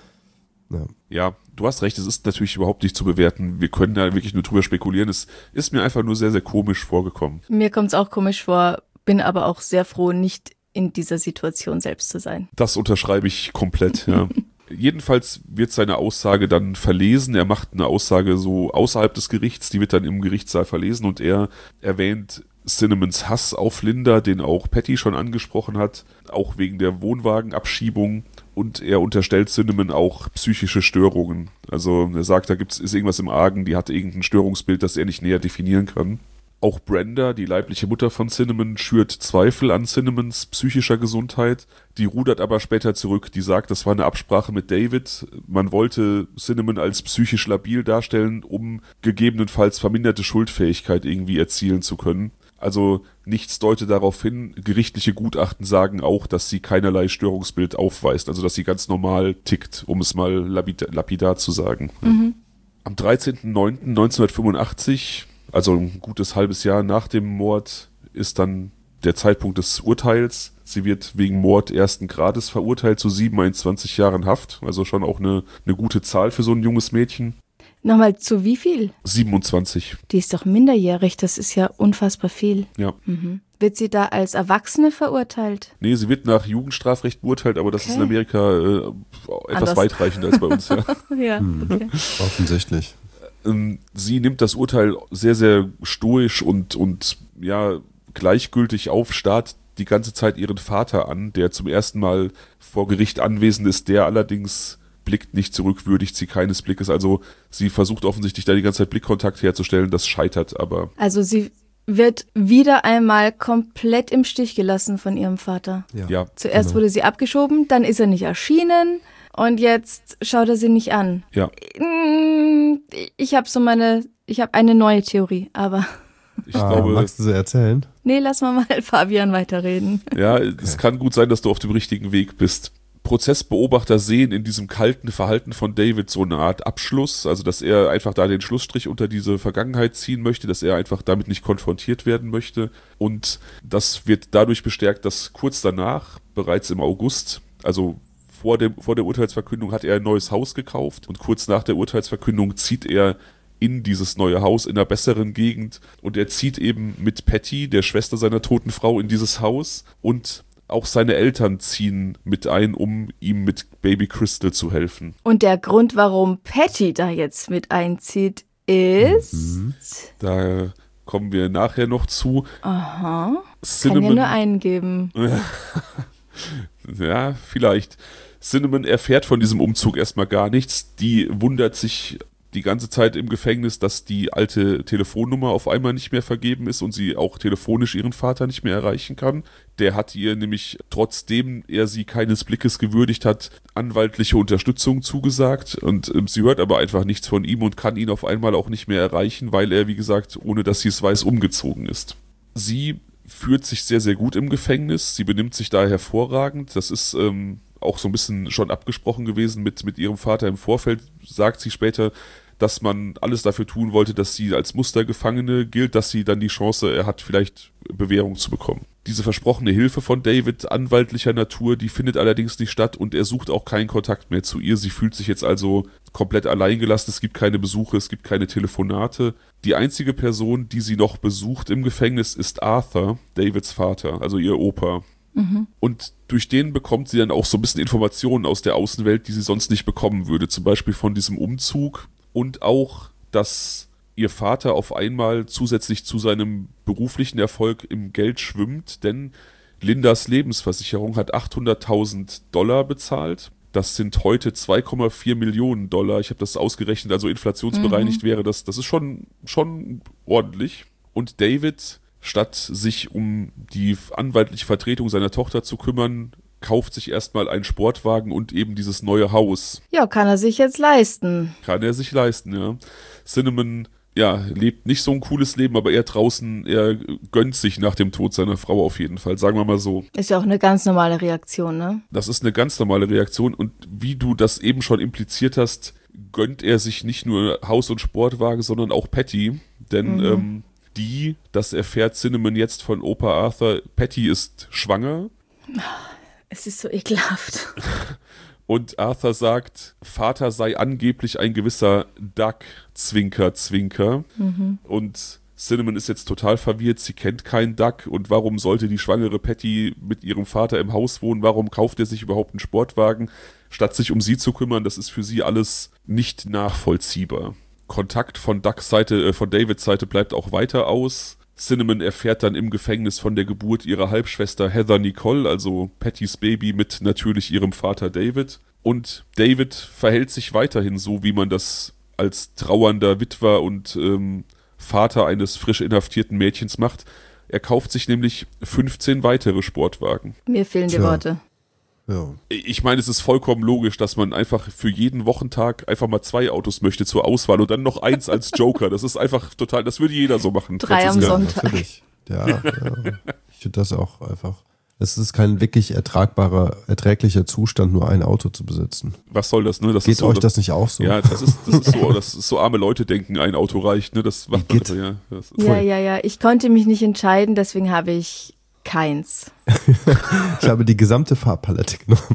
S1: Ja, du hast recht, es ist natürlich überhaupt nicht zu bewerten. Wir können da wirklich nur drüber spekulieren. Es ist mir einfach nur sehr, sehr komisch vorgekommen.
S3: Mir kommt es auch komisch vor, bin aber auch sehr froh, nicht in dieser Situation selbst zu sein.
S1: Das unterschreibe ich komplett, ja. Jedenfalls wird seine Aussage dann verlesen. Er macht eine Aussage so außerhalb des Gerichts, die wird dann im Gerichtssaal verlesen und er erwähnt Cinnamons Hass auf Linda, den auch Patty schon angesprochen hat, auch wegen der Wohnwagenabschiebung, und er unterstellt Cinnamon auch psychische Störungen. Also er sagt, ist irgendwas im Argen, die hat irgendein Störungsbild, das er nicht näher definieren kann. Auch Brenda, die leibliche Mutter von Cinnamon, schürt Zweifel an Cinnamons psychischer Gesundheit. Die rudert aber später zurück. Die sagt, das war eine Absprache mit David. Man wollte Cinnamon als psychisch labil darstellen, um gegebenenfalls verminderte Schuldfähigkeit irgendwie erzielen zu können. Also nichts deutet darauf hin. Gerichtliche Gutachten sagen auch, dass sie keinerlei Störungsbild aufweist. Also dass sie ganz normal tickt, um es mal lapidar zu sagen. Mhm. Am 13.09.1985, also ein gutes halbes Jahr nach dem Mord, ist dann der Zeitpunkt des Urteils. Sie wird wegen Mord ersten Grades verurteilt zu 27 Jahren Haft. Also schon auch eine gute Zahl für so ein junges Mädchen.
S3: Nochmal zu wie viel?
S1: 27.
S3: Die ist doch minderjährig, das ist ja unfassbar viel.
S1: Ja.
S3: Mhm. Wird sie da als Erwachsene verurteilt?
S1: Nee, sie wird nach Jugendstrafrecht beurteilt, aber das ist in Amerika etwas weitreichender als bei uns. Ja,
S3: ja, okay.
S2: Offensichtlich.
S1: Sie nimmt das Urteil sehr, sehr stoisch und ja, gleichgültig auf, starrt die ganze Zeit ihren Vater an, der zum ersten Mal vor Gericht anwesend ist, der allerdings blickt nicht zurück, würdigt sie keines Blickes. Also sie versucht offensichtlich da die ganze Zeit Blickkontakt herzustellen, das scheitert aber.
S3: Also sie wird wieder einmal komplett im Stich gelassen von ihrem Vater.
S1: Ja.
S3: Zuerst wurde sie abgeschoben, dann ist er nicht erschienen und jetzt schaut er sie nicht an.
S1: Ja.
S3: Ich habe eine neue Theorie, aber...
S1: Ich glaube,
S2: magst du sie erzählen?
S3: Nee, lass mal Fabian weiterreden.
S1: Ja, okay. Es kann gut sein, dass du auf dem richtigen Weg bist. Prozessbeobachter sehen in diesem kalten Verhalten von David so eine Art Abschluss, also dass er einfach da den Schlussstrich unter diese Vergangenheit ziehen möchte, dass er einfach damit nicht konfrontiert werden möchte. Und das wird dadurch bestärkt, dass kurz danach, bereits im August, also vor der Urteilsverkündung, hat er ein neues Haus gekauft und kurz nach der Urteilsverkündung zieht er in dieses neue Haus in einer besseren Gegend und er zieht eben mit Patty, der Schwester seiner toten Frau, in dieses Haus und auch seine Eltern ziehen mit ein, um ihm mit Baby Crystal zu helfen.
S3: Und der Grund, warum Patty da jetzt mit einzieht, ist...
S1: Da kommen wir nachher noch zu.
S3: Aha,
S1: Cinnamon,
S3: kann ja nur einen geben.
S1: Ja, vielleicht. Cinnamon erfährt von diesem Umzug erstmal gar nichts. Die wundert sich die ganze Zeit im Gefängnis, dass die alte Telefonnummer auf einmal nicht mehr vergeben ist und sie auch telefonisch ihren Vater nicht mehr erreichen kann. Der hat ihr nämlich, trotzdem er sie keines Blickes gewürdigt hat, anwaltliche Unterstützung zugesagt und sie hört aber einfach nichts von ihm und kann ihn auf einmal auch nicht mehr erreichen, weil er, wie gesagt, ohne dass sie es weiß, umgezogen ist. Sie führt sich sehr, sehr gut im Gefängnis. Sie benimmt sich da hervorragend. Das ist auch so ein bisschen schon abgesprochen gewesen mit ihrem Vater im Vorfeld, sagt sie später, dass man alles dafür tun wollte, dass sie als Mustergefangene gilt, dass sie dann die Chance hat, vielleicht Bewährung zu bekommen. Diese versprochene Hilfe von David, anwaltlicher Natur, die findet allerdings nicht statt und er sucht auch keinen Kontakt mehr zu ihr. Sie fühlt sich jetzt also komplett alleingelassen. Es gibt keine Besuche, es gibt keine Telefonate. Die einzige Person, die sie noch besucht im Gefängnis, ist Arthur, Davids Vater, also ihr Opa. Und durch den bekommt sie dann auch so ein bisschen Informationen aus der Außenwelt, die sie sonst nicht bekommen würde. Zum Beispiel von diesem Umzug und auch, dass ihr Vater auf einmal zusätzlich zu seinem beruflichen Erfolg im Geld schwimmt, denn Lindas Lebensversicherung hat $800.000 bezahlt. Das sind heute 2,4 Millionen Dollar. Ich habe das ausgerechnet, also inflationsbereinigt wäre das ist schon ordentlich. Und David, statt sich um die anwaltliche Vertretung seiner Tochter zu kümmern, kauft sich erstmal einen Sportwagen und eben dieses neue Haus.
S3: Ja, kann er sich jetzt leisten.
S1: Kann er sich leisten, ja. Cinnamon, ja, lebt nicht so ein cooles Leben, aber er gönnt sich nach dem Tod seiner Frau auf jeden Fall, sagen wir mal so.
S3: Ist ja auch eine ganz normale Reaktion, ne?
S1: Das ist eine ganz normale Reaktion und wie du das eben schon impliziert hast, gönnt er sich nicht nur Haus und Sportwagen, sondern auch Patty, denn das erfährt Cinnamon jetzt von Opa Arthur, Patty ist schwanger.
S3: Es ist so ekelhaft.
S1: Und Arthur sagt, Vater sei angeblich ein gewisser Doug, Zwinker, Zwinker. Und Cinnamon ist jetzt total verwirrt, sie kennt keinen Doug. Und warum sollte die schwangere Patty mit ihrem Vater im Haus wohnen? Warum kauft er sich überhaupt einen Sportwagen, statt sich um sie zu kümmern? Das ist für sie alles nicht nachvollziehbar. Kontakt von Davids Seite bleibt auch weiter aus. Cinnamon erfährt dann im Gefängnis von der Geburt ihrer Halbschwester Heather Nicole, also Pattys Baby, mit natürlich ihrem Vater David. Und David verhält sich weiterhin so, wie man das als trauernder Witwer und Vater eines frisch inhaftierten Mädchens macht. Er kauft sich nämlich 15 weitere Sportwagen.
S3: Mir fehlen die Worte.
S2: Ja.
S1: Ich meine, es ist vollkommen logisch, dass man einfach für jeden Wochentag einfach mal 2 Autos möchte zur Auswahl und dann noch 1 als Joker. Das ist einfach total, das würde jeder so machen.
S3: 3 am Sonntag.
S2: Natürlich. Ja. Ich finde das auch einfach. Es ist kein wirklich erträglicher Zustand, nur ein Auto zu besitzen.
S1: Was soll das, ne? Das
S2: Geht
S1: ist so,
S2: euch das nicht auch so?
S1: Ja, das ist so arme Leute denken, ein Auto reicht, ne? Das macht man,
S3: Ja. Ich konnte mich nicht entscheiden, deswegen habe ich keins.
S2: Ich habe die gesamte Farbpalette genommen.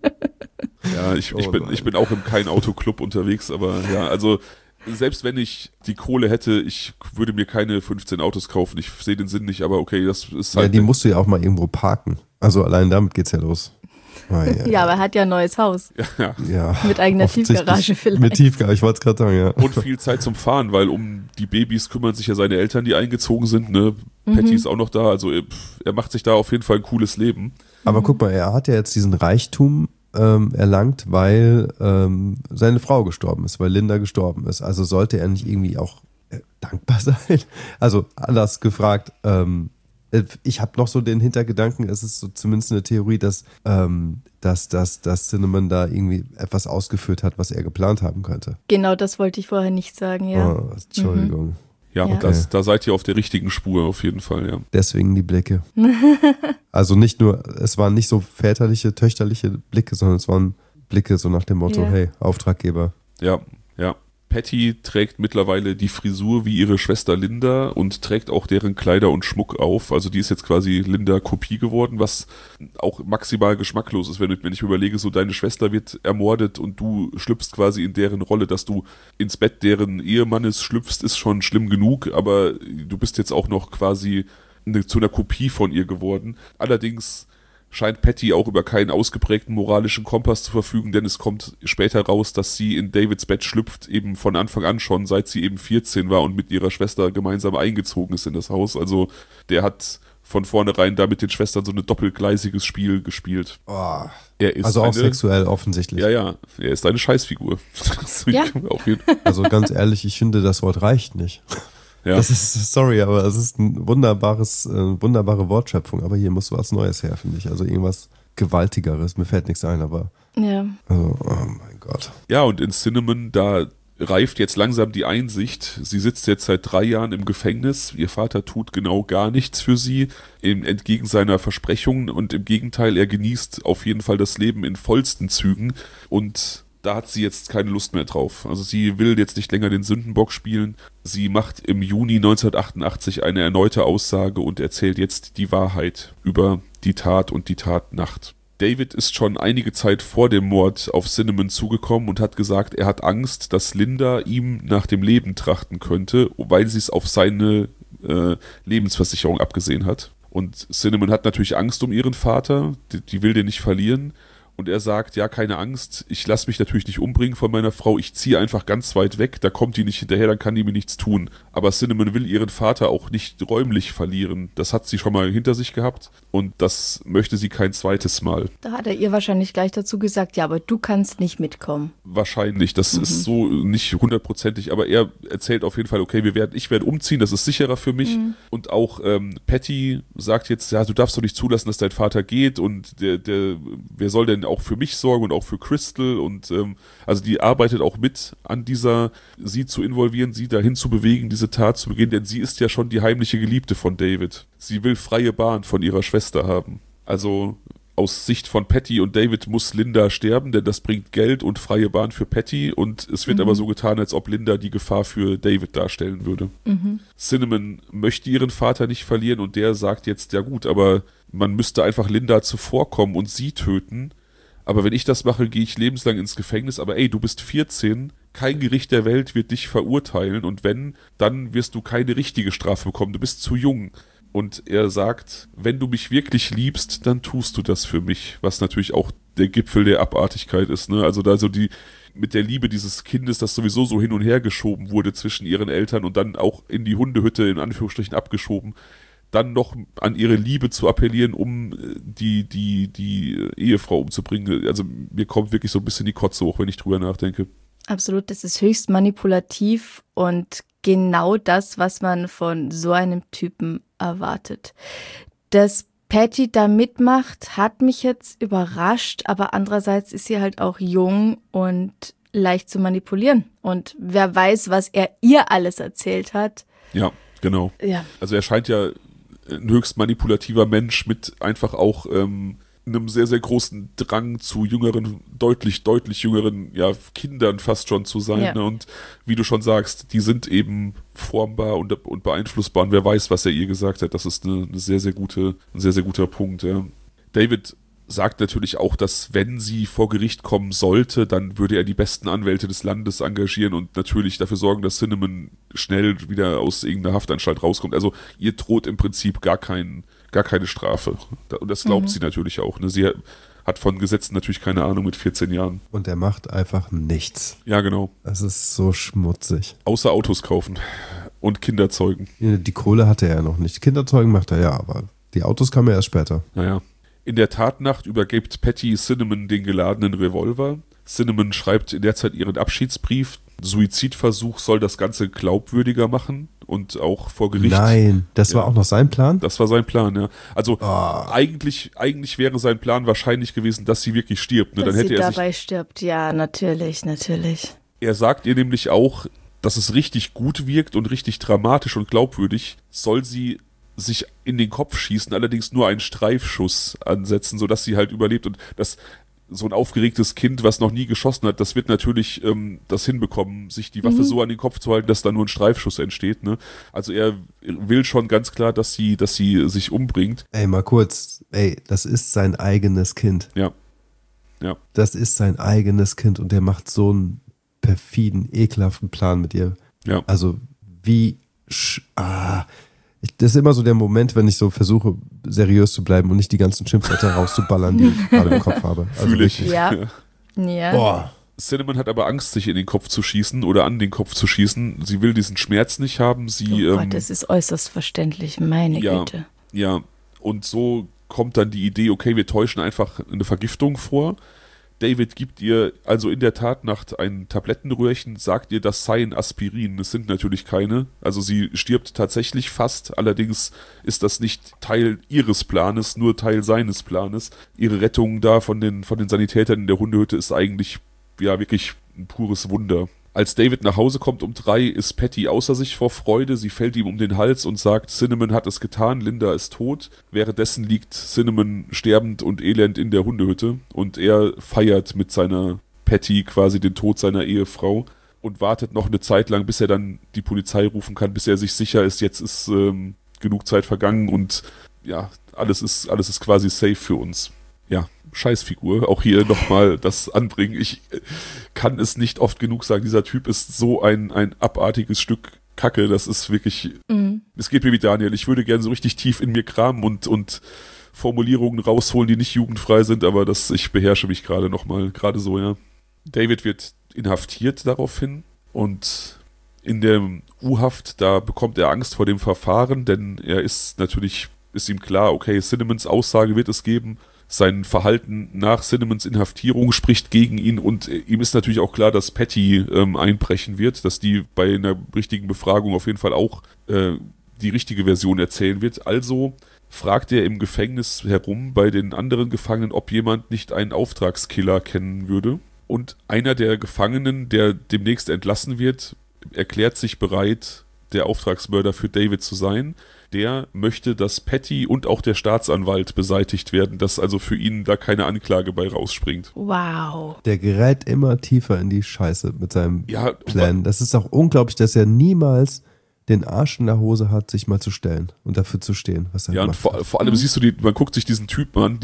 S1: Ja, ich bin auch im Kein-Auto-Club unterwegs, aber ja, also selbst wenn ich die Kohle hätte, ich würde mir keine 15 Autos kaufen. Ich sehe den Sinn nicht, aber okay, das ist halt...
S2: Ja, die musst du ja auch mal irgendwo parken. Also allein damit geht's ja los.
S3: Ja, aber er hat ja ein neues Haus.
S2: Ja.
S3: Mit eigener Tiefgarage vielleicht.
S2: Mit Tiefgarage, ich wollte es gerade sagen, ja.
S1: Und viel Zeit zum Fahren, weil um die Babys kümmern sich ja seine Eltern, die eingezogen sind, ne? Patty ist auch noch da, also er macht sich da auf jeden Fall ein cooles Leben.
S2: Aber guck mal, er hat ja jetzt diesen Reichtum erlangt, weil seine Frau gestorben ist, weil Linda gestorben ist. Also sollte er nicht irgendwie auch dankbar sein? Also anders gefragt, ich habe noch so den Hintergedanken, es ist so zumindest eine Theorie, dass Cinnamon da irgendwie etwas ausgeführt hat, was er geplant haben könnte.
S3: Genau, das wollte ich vorher nicht sagen, ja.
S2: Oh, Entschuldigung.
S1: Ja, okay. Da seid ihr auf der richtigen Spur auf jeden Fall, ja.
S2: Deswegen die Blicke. Also nicht nur, es waren nicht so väterliche, töchterliche Blicke, sondern es waren Blicke so nach dem Motto, hey, Auftraggeber.
S1: Ja. Patty trägt mittlerweile die Frisur wie ihre Schwester Linda und trägt auch deren Kleider und Schmuck auf. Also die ist jetzt quasi Linda-Kopie geworden, was auch maximal geschmacklos ist, wenn ich überlege, so deine Schwester wird ermordet und du schlüpfst quasi in deren Rolle, dass du ins Bett deren Ehemannes schlüpfst, ist schon schlimm genug, aber du bist jetzt auch noch quasi zu einer Kopie von ihr geworden. Allerdings scheint Patty auch über keinen ausgeprägten moralischen Kompass zu verfügen, denn es kommt später raus, dass sie in Davids Bett schlüpft, eben von Anfang an schon, seit sie eben 14 war und mit ihrer Schwester gemeinsam eingezogen ist in das Haus. Also der hat von vornherein da mit den Schwestern so ein doppelgleisiges Spiel gespielt.
S2: Oh, er ist also auch sexuell offensichtlich.
S1: Ja, er ist eine Scheißfigur.
S3: Ja.
S2: Also ganz ehrlich, ich finde, das Wort reicht nicht. Ja. Das ist, sorry, aber es ist eine wunderbare Wortschöpfung, aber hier muss was Neues her, finde ich. Also irgendwas Gewaltigeres, mir fällt nichts ein, aber also, oh mein Gott.
S1: Ja, und in Cinnamon, da reift jetzt langsam die Einsicht. Sie sitzt jetzt seit 3 Jahren im Gefängnis. Ihr Vater tut genau gar nichts für sie, entgegen seiner Versprechungen, und im Gegenteil, er genießt auf jeden Fall das Leben in vollsten Zügen, und da hat sie jetzt keine Lust mehr drauf. Also sie will jetzt nicht länger den Sündenbock spielen. Sie macht im Juni 1988 eine erneute Aussage und erzählt jetzt die Wahrheit über die Tat und die Tatnacht. David ist schon einige Zeit vor dem Mord auf Cinnamon zugekommen und hat gesagt, er hat Angst, dass Linda ihm nach dem Leben trachten könnte, weil sie es auf seine Lebensversicherung abgesehen hat. Und Cinnamon hat natürlich Angst um ihren Vater, die will den nicht verlieren. Und er sagt, ja, keine Angst, ich lasse mich natürlich nicht umbringen von meiner Frau, ich ziehe einfach ganz weit weg, da kommt die nicht hinterher, dann kann die mir nichts tun. Aber Cinnamon will ihren Vater auch nicht räumlich verlieren. Das hat sie schon mal hinter sich gehabt und das möchte sie kein zweites Mal.
S3: Da hat er ihr wahrscheinlich gleich dazu gesagt, ja, aber du kannst nicht mitkommen.
S1: Wahrscheinlich, das ist so nicht 100%, aber er erzählt auf jeden Fall, okay, ich werde umziehen, das ist sicherer für mich. Und auch Patty sagt jetzt, ja, du darfst doch nicht zulassen, dass dein Vater geht, und wer soll denn auch für mich sorgen und auch für Crystal, und also die arbeitet auch mit an sie zu involvieren, sie dahin zu bewegen, diese Tat zu begehen, denn sie ist ja schon die heimliche Geliebte von David. Sie will freie Bahn von ihrer Schwester haben. Also aus Sicht von Patty und David muss Linda sterben, denn das bringt Geld und freie Bahn für Patty, und es wird aber so getan, als ob Linda die Gefahr für David darstellen würde. Cinnamon möchte ihren Vater nicht verlieren und der sagt jetzt, ja gut, aber man müsste einfach Linda zuvorkommen und sie töten. Aber wenn ich das mache, gehe ich lebenslang ins Gefängnis. Aber ey, du bist 14, kein Gericht der Welt wird dich verurteilen. Und wenn, dann wirst du keine richtige Strafe bekommen. Du bist zu jung. Und er sagt, wenn du mich wirklich liebst, dann tust du das für mich. Was natürlich auch der Gipfel der Abartigkeit ist, ne? Also da so mit der Liebe dieses Kindes, das sowieso so hin und her geschoben wurde zwischen ihren Eltern und dann auch in die Hundehütte in Anführungsstrichen abgeschoben, dann noch an ihre Liebe zu appellieren, um die Ehefrau umzubringen. Also mir kommt wirklich so ein bisschen die Kotze hoch, wenn ich drüber nachdenke.
S3: Absolut, das ist höchst manipulativ und genau das, was man von so einem Typen erwartet. Dass Patty da mitmacht, hat mich jetzt überrascht, aber andererseits ist sie halt auch jung und leicht zu manipulieren. Und wer weiß, was er ihr alles erzählt hat.
S1: Ja, genau.
S3: Ja.
S1: Also er scheint ja ein höchst manipulativer Mensch mit einfach auch einem sehr, sehr großen Drang zu jüngeren, deutlich jüngeren Kindern fast schon zu sein.
S3: Ja.
S1: Ne? Und wie du schon sagst, die sind eben formbar und beeinflussbar. Und wer weiß, was er ihr gesagt hat, das ist ein sehr, sehr guter Punkt. Ja. David sagt natürlich auch, dass wenn sie vor Gericht kommen sollte, dann würde er die besten Anwälte des Landes engagieren und natürlich dafür sorgen, dass Cinnamon schnell wieder aus irgendeiner Haftanstalt rauskommt. Also ihr droht im Prinzip gar keine Strafe. Und das glaubt sie natürlich auch. Ne? Sie hat von Gesetzen natürlich keine Ahnung mit 14 Jahren.
S2: Und er macht einfach nichts.
S1: Ja, genau.
S2: Das ist so schmutzig.
S1: Außer Autos kaufen und Kinder zeugen.
S2: Die Kohle hatte er ja noch nicht. Kinder zeugen macht er ja, aber die Autos kamen ja erst später.
S1: Naja. In der Tatnacht übergibt Patty Cinnamon den geladenen Revolver. Cinnamon schreibt in der Zeit ihren Abschiedsbrief. Suizidversuch soll das Ganze glaubwürdiger machen und auch vor Gericht.
S2: Nein, das war auch noch sein Plan?
S1: Das war sein Plan, ja. Also eigentlich wäre sein Plan wahrscheinlich gewesen, dass sie wirklich stirbt. Ne?
S3: Dass sie dabei stirbt, ja, natürlich.
S1: Er sagt ihr nämlich auch, dass es richtig gut wirkt und richtig dramatisch und glaubwürdig, soll sie sich in den Kopf schießen, allerdings nur einen Streifschuss ansetzen, sodass sie halt überlebt. Und das so ein aufgeregtes Kind, was noch nie geschossen hat, das wird natürlich das hinbekommen, sich die Waffe so an den Kopf zu halten, dass da nur ein Streifschuss entsteht. Ne? Also er will schon ganz klar, dass sie sich umbringt.
S2: Ey, mal kurz. Ey, das ist sein eigenes Kind.
S1: Ja.
S2: Das ist sein eigenes Kind und der macht so einen perfiden, ekelhaften Plan mit ihr.
S1: Ja.
S2: Also wie... Das ist immer so der Moment, wenn ich so versuche, seriös zu bleiben und nicht die ganzen Schimpfwörter rauszuballern, die ich gerade im Kopf habe. Also
S1: Fühl ich.
S3: Ja.
S2: Boah.
S1: Cinnamon hat aber Angst, sich in den Kopf zu schießen oder an den Kopf zu schießen. Sie will diesen Schmerz nicht haben.
S3: Oh Gott, das ist äußerst verständlich, meine Güte.
S1: Ja, und so kommt dann die Idee, okay, wir täuschen einfach eine Vergiftung vor. David gibt ihr also in der Tatnacht ein Tablettenröhrchen, sagt ihr, das seien Aspirin. Es sind natürlich keine. Also sie stirbt tatsächlich fast. Allerdings ist das nicht Teil ihres Planes, nur Teil seines Planes. Ihre Rettung da von den Sanitätern in der Hundehütte ist eigentlich ja wirklich ein pures Wunder. Als David nach Hause kommt um 3, ist Patty außer sich vor Freude. Sie fällt ihm um den Hals und sagt, Cinnamon hat es getan, Linda ist tot. Währenddessen liegt Cinnamon sterbend und elend in der Hundehütte und er feiert mit seiner Patty quasi den Tod seiner Ehefrau und wartet noch eine Zeit lang, bis er dann die Polizei rufen kann, bis er sich sicher ist, jetzt ist genug Zeit vergangen und ja, alles ist quasi safe für uns. Ja, Scheißfigur. Auch hier nochmal das anbringen. Ich kann es nicht oft genug sagen. Dieser Typ ist so ein abartiges Stück Kacke. Das ist wirklich, es geht mir wie Daniel. Ich würde gerne so richtig tief in mir kramen und Formulierungen rausholen, die nicht jugendfrei sind, aber ich beherrsche mich gerade nochmal. Gerade so, ja. David wird inhaftiert daraufhin und in der U-Haft, da bekommt er Angst vor dem Verfahren, denn ist ihm klar, okay, Cinnamons Aussage wird es geben. Sein Verhalten nach Cinnamons Inhaftierung spricht gegen ihn und ihm ist natürlich auch klar, dass Patty einbrechen wird, dass die bei einer richtigen Befragung auf jeden Fall auch die richtige Version erzählen wird. Also fragt er im Gefängnis herum bei den anderen Gefangenen, ob jemand nicht einen Auftragskiller kennen würde. Und einer der Gefangenen, der demnächst entlassen wird, erklärt sich bereit, der Auftragsmörder für David zu sein. Der möchte, dass Patty und auch der Staatsanwalt beseitigt werden, dass also für ihn da keine Anklage bei rausspringt.
S3: Wow.
S2: Der gerät immer tiefer in die Scheiße mit seinem Plan. Das ist auch unglaublich, dass er niemals den Arsch in der Hose hat, sich mal zu stellen und dafür zu stehen, was er macht.
S1: Ja, und vor allem siehst du, man guckt sich diesen Typen an,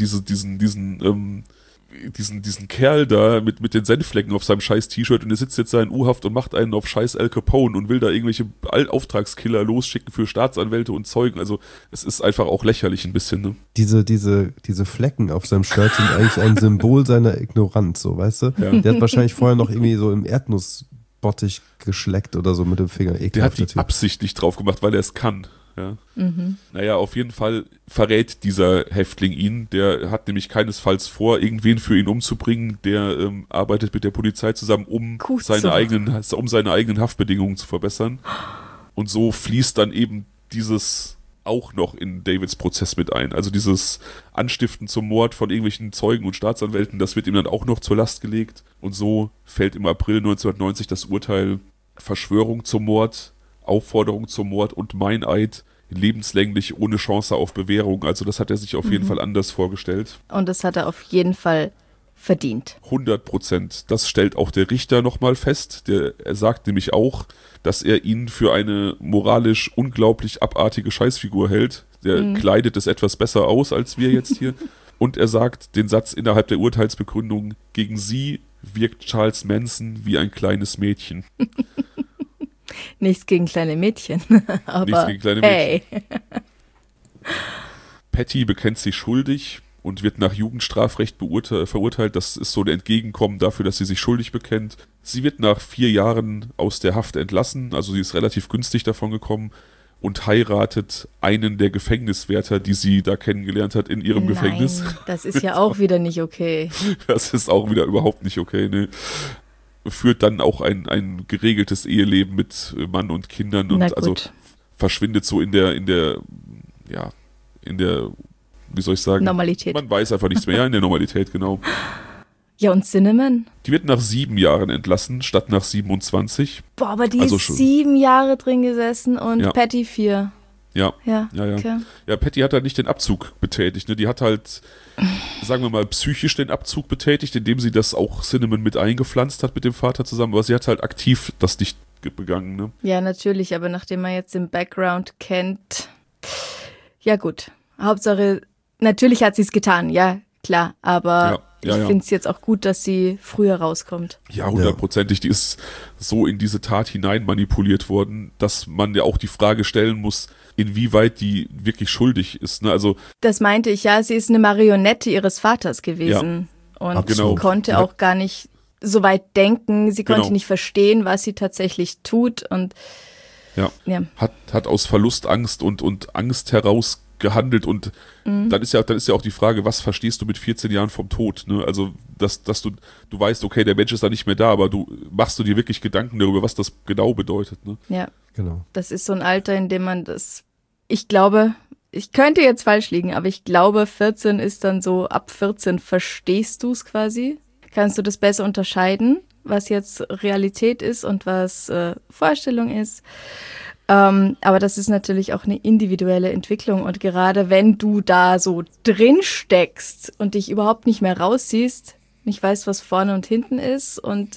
S1: diesen Kerl da mit den Senfflecken auf seinem scheiß T-Shirt und er sitzt jetzt da in U-Haft und macht einen auf scheiß Al Capone und will da irgendwelche Auftragskiller losschicken für Staatsanwälte und Zeugen. Also es ist einfach auch lächerlich ein bisschen, ne?
S2: Diese Flecken auf seinem Shirt sind eigentlich ein Symbol seiner Ignoranz, so, weißt du? Ja. Der hat wahrscheinlich vorher noch irgendwie so im Erdnussbottich geschleckt oder so mit dem Finger.
S1: Der hat die absichtlich drauf gemacht, weil er es kann. Ja. Naja, auf jeden Fall verrät dieser Häftling ihn. Der hat nämlich keinesfalls vor, irgendwen für ihn umzubringen. Der arbeitet mit der Polizei zusammen, um seine eigenen Haftbedingungen zu verbessern. Und so fließt dann eben dieses auch noch in Davids Prozess mit ein. Also dieses Anstiften zum Mord von irgendwelchen Zeugen und Staatsanwälten, das wird ihm dann auch noch zur Last gelegt. Und so fällt im April 1990 das Urteil Verschwörung zum Mord, Aufforderung zum Mord und Meineid lebenslänglich ohne Chance auf Bewährung. Also das hat er sich auf jeden Fall anders vorgestellt.
S3: Und das hat er auf jeden Fall verdient.
S1: 100%. Das stellt auch der Richter nochmal fest. Er sagt nämlich auch, dass er ihn für eine moralisch unglaublich abartige Scheißfigur hält. Der kleidet es etwas besser aus als wir jetzt hier. Und er sagt den Satz innerhalb der Urteilsbegründung, gegen sie wirkt Charles Manson wie ein kleines Mädchen.
S3: Nichts gegen kleine Mädchen, aber
S1: nichts gegen kleine Mädchen. Hey. Patty bekennt sich schuldig und wird nach Jugendstrafrecht verurteilt. Das ist so ein Entgegenkommen dafür, dass sie sich schuldig bekennt. Sie wird nach 4 Jahren aus der Haft entlassen, also sie ist relativ günstig davon gekommen und heiratet einen der Gefängniswärter, die sie da kennengelernt hat in ihrem Gefängnis.
S3: Das ist ja auch wieder nicht okay.
S1: Das ist auch wieder überhaupt nicht okay, ne? Führt dann auch ein geregeltes Eheleben mit Mann und Kindern und also verschwindet so in der, wie soll ich sagen?
S3: Normalität.
S1: Man weiß einfach nichts mehr, ja, in der Normalität, genau.
S3: Ja, und Cinnamon?
S1: Die wird nach 7 Jahren entlassen, statt nach 27.
S3: Boah, aber die ist 7 Jahre drin gesessen und Patty 4.
S1: Ja.
S3: Okay.
S1: Ja, Patty hat halt nicht den Abzug betätigt. Ne? Die hat halt, sagen wir mal, psychisch den Abzug betätigt, indem sie das auch Cinnamon mit eingepflanzt hat mit dem Vater zusammen. Aber sie hat halt aktiv das nicht begangen. Ne?
S3: Ja, natürlich. Aber nachdem man jetzt den Background kennt, ja gut. Hauptsache, natürlich hat sie es getan, ja, klar. Aber ich finde es jetzt auch gut, dass sie früher rauskommt.
S1: Ja, 100%. Die ist so in diese Tat hinein manipuliert worden, dass man ja auch die Frage stellen muss, inwieweit die wirklich schuldig ist. Ne? Also,
S3: das meinte ich, ja, sie ist eine Marionette ihres Vaters gewesen. Ja, und
S1: genau.
S3: Konnte auch gar nicht so weit denken. Sie konnte nicht verstehen, was sie tatsächlich tut. Und
S1: hat aus Verlustangst und Angst heraus gehandelt und dann ist ja auch die Frage, was verstehst du mit 14 Jahren vom Tod, ne? Also, dass du weißt, okay, der Mensch ist da nicht mehr da, aber machst du dir wirklich Gedanken darüber, was das genau bedeutet, ne?
S3: Ja,
S2: genau.
S3: Das ist so ein Alter, in dem man das, ich glaube, ich könnte jetzt falsch liegen, aber ich glaube, 14 ist dann so, ab 14 verstehst du es quasi, kannst du das besser unterscheiden, was jetzt Realität ist und was Vorstellung ist. Aber das ist natürlich auch eine individuelle Entwicklung und gerade wenn du da so drin steckst und dich überhaupt nicht mehr rausziehst, nicht weißt, was vorne und hinten ist und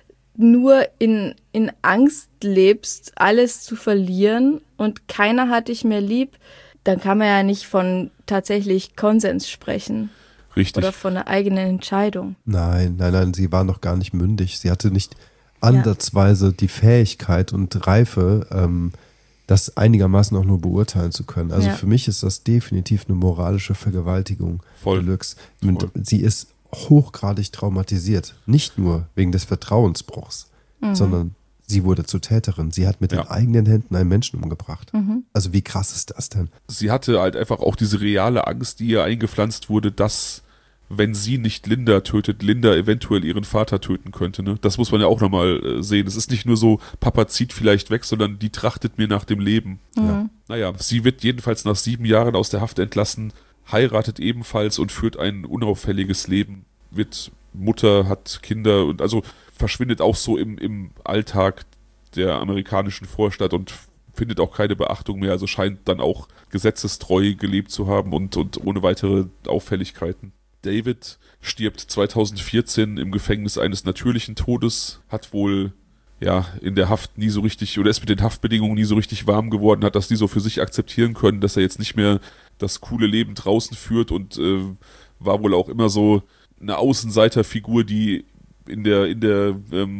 S3: nur in Angst lebst, alles zu verlieren und keiner hat dich mehr lieb, dann kann man ja nicht von tatsächlich Konsens sprechen.
S1: Richtig.
S3: Oder von einer eigenen Entscheidung.
S2: Nein, sie war noch gar nicht mündig. Sie hatte nicht ansatzweise die Fähigkeit und Reife, das einigermaßen auch nur beurteilen zu können. Also für mich ist das definitiv eine moralische Vergewaltigung.
S1: Voll.
S2: Deluxe. Sie ist hochgradig traumatisiert. Nicht nur wegen des Vertrauensbruchs, sondern sie wurde zur Täterin. Sie hat mit den eigenen Händen einen Menschen umgebracht. Also wie krass ist das denn?
S1: Sie hatte halt einfach auch diese reale Angst, die ihr eingepflanzt wurde, dass, wenn sie nicht Linda tötet, Linda eventuell ihren Vater töten könnte. Ne? Das muss man ja auch nochmal sehen. Es ist nicht nur so, Papa zieht vielleicht weg, sondern die trachtet mir nach dem Leben. Ja. Naja, sie wird jedenfalls nach 7 Jahren aus der Haft entlassen, heiratet ebenfalls und führt ein unauffälliges Leben, wird Mutter, hat Kinder und also verschwindet auch so im Alltag der amerikanischen Vorstadt und findet auch keine Beachtung mehr, also scheint dann auch gesetzestreu gelebt zu haben und ohne weitere Auffälligkeiten. David stirbt 2014 im Gefängnis eines natürlichen Todes, hat wohl in der Haft nie so richtig, oder ist mit den Haftbedingungen nie so richtig warm geworden, hat das nie so für sich akzeptieren können, dass er jetzt nicht mehr das coole Leben draußen führt und war wohl auch immer so eine Außenseiterfigur, die in der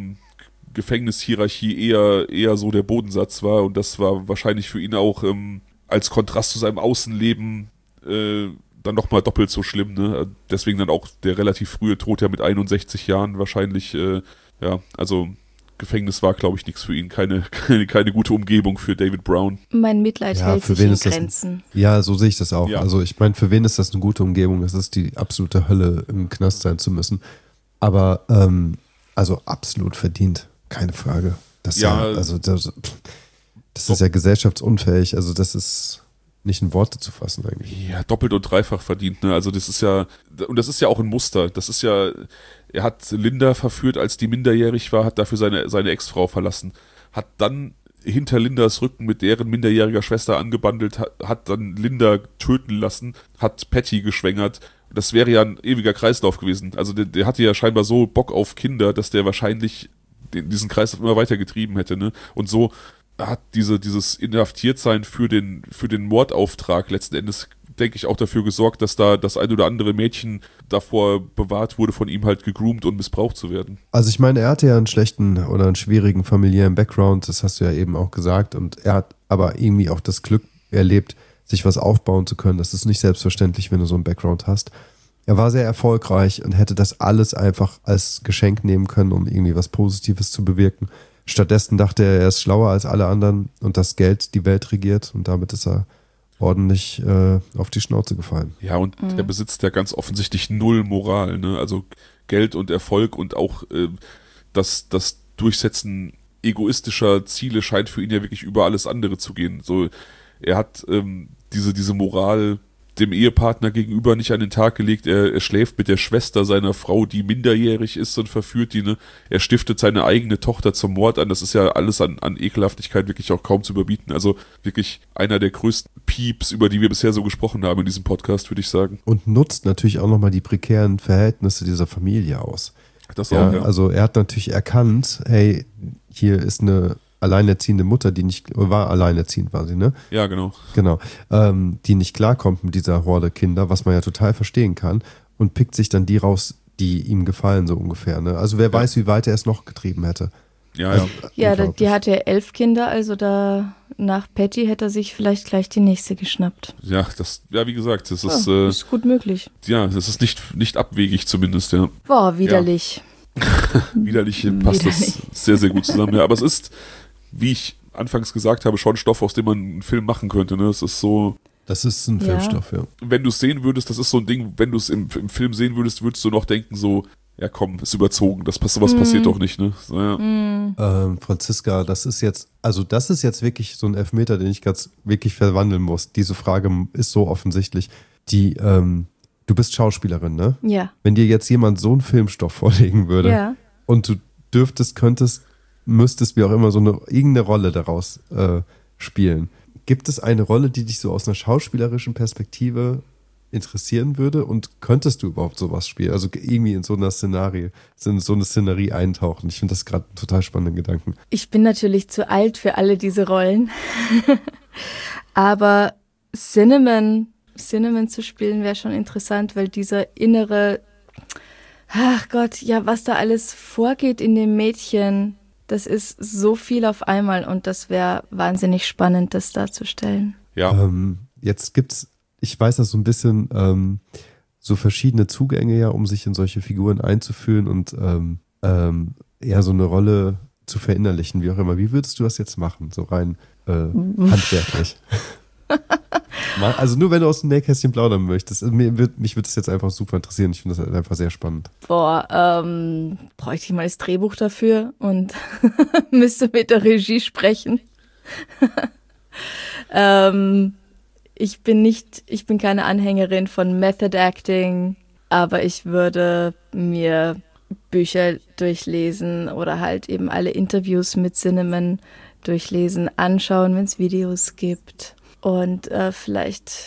S1: Gefängnishierarchie eher so der Bodensatz war und das war wahrscheinlich für ihn auch als Kontrast zu seinem Außenleben dann nochmal doppelt so schlimm, ne? Deswegen dann auch der relativ frühe Tod mit 61 Jahren wahrscheinlich, also Gefängnis war, glaube ich, nichts für ihn, keine gute Umgebung für David Brown.
S3: Mein Mitleid hält sich in Grenzen.
S2: Ja, so sehe ich das auch.
S1: Ja.
S2: Also ich meine, für wen ist das eine gute Umgebung? Das ist die absolute Hölle, im Knast sein zu müssen. Aber also absolut verdient, keine Frage. Das ist ja gesellschaftsunfähig, also das ist nicht in Worte zu fassen eigentlich.
S1: Ja, doppelt und dreifach verdient, ne? Also das ist ja auch ein Muster. Das ist ja, er hat Linda verführt, als die minderjährig war, hat dafür seine Ex-Frau verlassen, hat dann hinter Lindas Rücken mit deren minderjähriger Schwester angebandelt, hat dann Linda töten lassen, hat Patty geschwängert. Das wäre ja ein ewiger Kreislauf gewesen. Also der hatte ja scheinbar so Bock auf Kinder, dass der wahrscheinlich diesen Kreislauf immer weiter getrieben hätte, ne? Und so hat dieses Inhaftiertsein für den Mordauftrag letzten Endes, denke ich, auch dafür gesorgt, dass da das ein oder andere Mädchen davor bewahrt wurde, von ihm halt gegroomt und missbraucht zu werden.
S2: Also ich meine, er hatte ja einen schlechten oder einen schwierigen familiären Background, das hast du ja eben auch gesagt, und er hat aber irgendwie auch das Glück erlebt, sich was aufbauen zu können. Das ist nicht selbstverständlich, wenn du so einen Background hast. Er war sehr erfolgreich und hätte das alles einfach als Geschenk nehmen können, um irgendwie was Positives zu bewirken. Stattdessen dachte er ist schlauer als alle anderen und das Geld die Welt regiert und damit ist er ordentlich auf die Schnauze gefallen.
S1: Ja, und er besitzt ja ganz offensichtlich null Moral, ne? Also Geld und Erfolg und auch das Durchsetzen egoistischer Ziele scheint für ihn ja wirklich über alles andere zu gehen. So, er hat diese Moral dem Ehepartner gegenüber nicht an den Tag gelegt, er schläft mit der Schwester seiner Frau, die minderjährig ist und verführt die, ne? Er stiftet seine eigene Tochter zum Mord an, das ist ja alles an Ekelhaftigkeit wirklich auch kaum zu überbieten, also wirklich einer der größten Pieps, über die wir bisher so gesprochen haben in diesem Podcast, würde ich sagen.
S2: Und nutzt natürlich auch nochmal die prekären Verhältnisse dieser Familie aus.
S1: Das auch, ja.
S2: Also er hat natürlich erkannt, hey, hier ist eine alleinerziehende Mutter, war alleinerziehend, war sie, ne?
S1: Ja, genau.
S2: Genau. Die nicht klarkommt mit dieser Horde Kinder, was man ja total verstehen kann, und pickt sich dann die raus, die ihm gefallen, so ungefähr, ne? Also wer weiß, wie weit er es noch getrieben hätte.
S1: Ja.
S3: Die hatte ja 11 Kinder, also da nach Patty hätte er sich vielleicht gleich die nächste geschnappt.
S1: Ja, wie gesagt, das ist...
S3: ist gut möglich.
S1: Ja, das ist nicht abwegig zumindest, ja.
S3: Boah, widerlich.
S1: Ja. Widerlich passt das sehr, sehr gut zusammen, ja. Aber es ist, wie ich anfangs gesagt habe, schon Stoff, aus dem man einen Film machen könnte, ne? Es ist so...
S2: Das ist ein Filmstoff, ja.
S1: Wenn du es sehen würdest, das ist so ein Ding, wenn du es im Film sehen würdest, würdest du noch denken so, ja komm, ist überzogen, sowas passiert doch nicht, ne? So, ja.
S2: Franziska, das ist jetzt wirklich so ein Elfmeter, den ich ganz wirklich verwandeln muss. Diese Frage ist so offensichtlich. Du bist Schauspielerin, ne?
S3: Ja.
S2: Wenn dir jetzt jemand so einen Filmstoff vorlegen würde und du müsstest wie auch immer irgendeine Rolle daraus spielen. Gibt es eine Rolle, die dich so aus einer schauspielerischen Perspektive interessieren würde, und könntest du überhaupt sowas spielen? Also irgendwie in so einer Szenerie eintauchen. Ich finde das gerade einen total spannenden Gedanken.
S3: Ich bin natürlich zu alt für alle diese Rollen. Aber Cinnamon zu spielen wäre schon interessant, weil dieser innere, ach Gott, ja, was da alles vorgeht in dem Mädchen, das ist so viel auf einmal, und das wäre wahnsinnig spannend, das darzustellen.
S1: Ja.
S2: Jetzt gibt's, ich weiß das so ein bisschen, so verschiedene Zugänge ja, um sich in solche Figuren einzufühlen und so eine Rolle zu verinnerlichen, wie auch immer. Wie würdest du das jetzt machen, so rein handwerklich? Also nur wenn du aus dem Nähkästchen plaudern möchtest. Mich würde es jetzt einfach super interessieren. Ich finde das einfach sehr spannend.
S3: Bräuchte ich mal das Drehbuch dafür und müsste mit der Regie sprechen. Ich bin keine Anhängerin von Method Acting, aber ich würde mir Bücher durchlesen oder halt eben alle Interviews mit Cinnamon durchlesen, anschauen, wenn es Videos gibt. Und vielleicht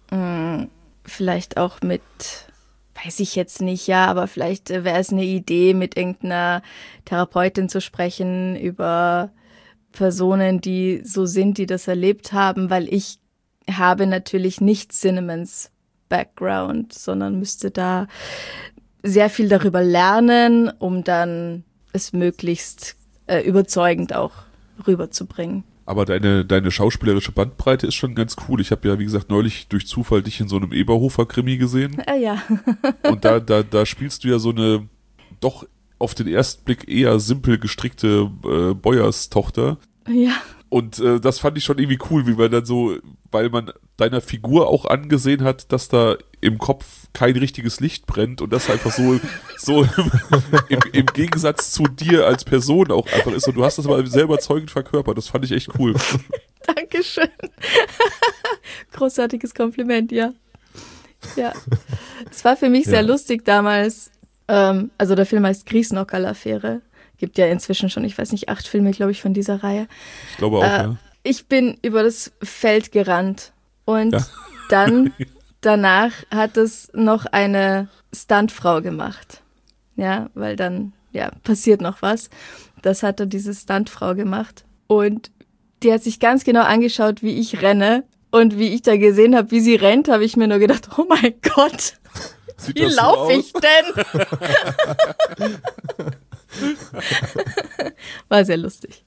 S3: auch mit, weiß ich jetzt nicht, ja, aber vielleicht wäre es eine Idee, mit irgendeiner Therapeutin zu sprechen über Personen, die so sind, die das erlebt haben, weil ich habe natürlich nicht Cinnamons Background, sondern müsste da sehr viel darüber lernen, um dann es möglichst überzeugend auch rüberzubringen.
S1: Aber deine schauspielerische Bandbreite ist schon ganz cool. Ich habe ja, wie gesagt, neulich durch Zufall dich in so einem Eberhofer-Krimi gesehen.
S3: Ja.
S1: Und da spielst du ja so eine doch auf den ersten Blick eher simpel gestrickte Bäuerstochter.
S3: Ja.
S1: Und das fand ich schon irgendwie cool, weil man deiner Figur auch angesehen hat, dass da im Kopf kein richtiges Licht brennt und das einfach so im Gegensatz zu dir als Person auch einfach ist. Und du hast das aber sehr überzeugend verkörpert. Das fand ich echt cool.
S3: Dankeschön. Großartiges Kompliment, ja. Ja. Es war für mich sehr lustig damals. Also der Film heißt Griesnockerl-Affäre. Gibt ja inzwischen schon, ich weiß nicht, 8 Filme, glaube ich, von dieser Reihe.
S1: Ich glaube auch, ja.
S3: Ich bin über das Feld gerannt und dann danach hat es noch eine Stuntfrau gemacht. Ja, weil dann, passiert noch was. Das hat dann diese Stuntfrau gemacht und die hat sich ganz genau angeschaut, wie ich renne, und wie ich da gesehen habe, wie sie rennt, habe ich mir nur gedacht, oh mein Gott, wie laufe ich denn? War sehr lustig.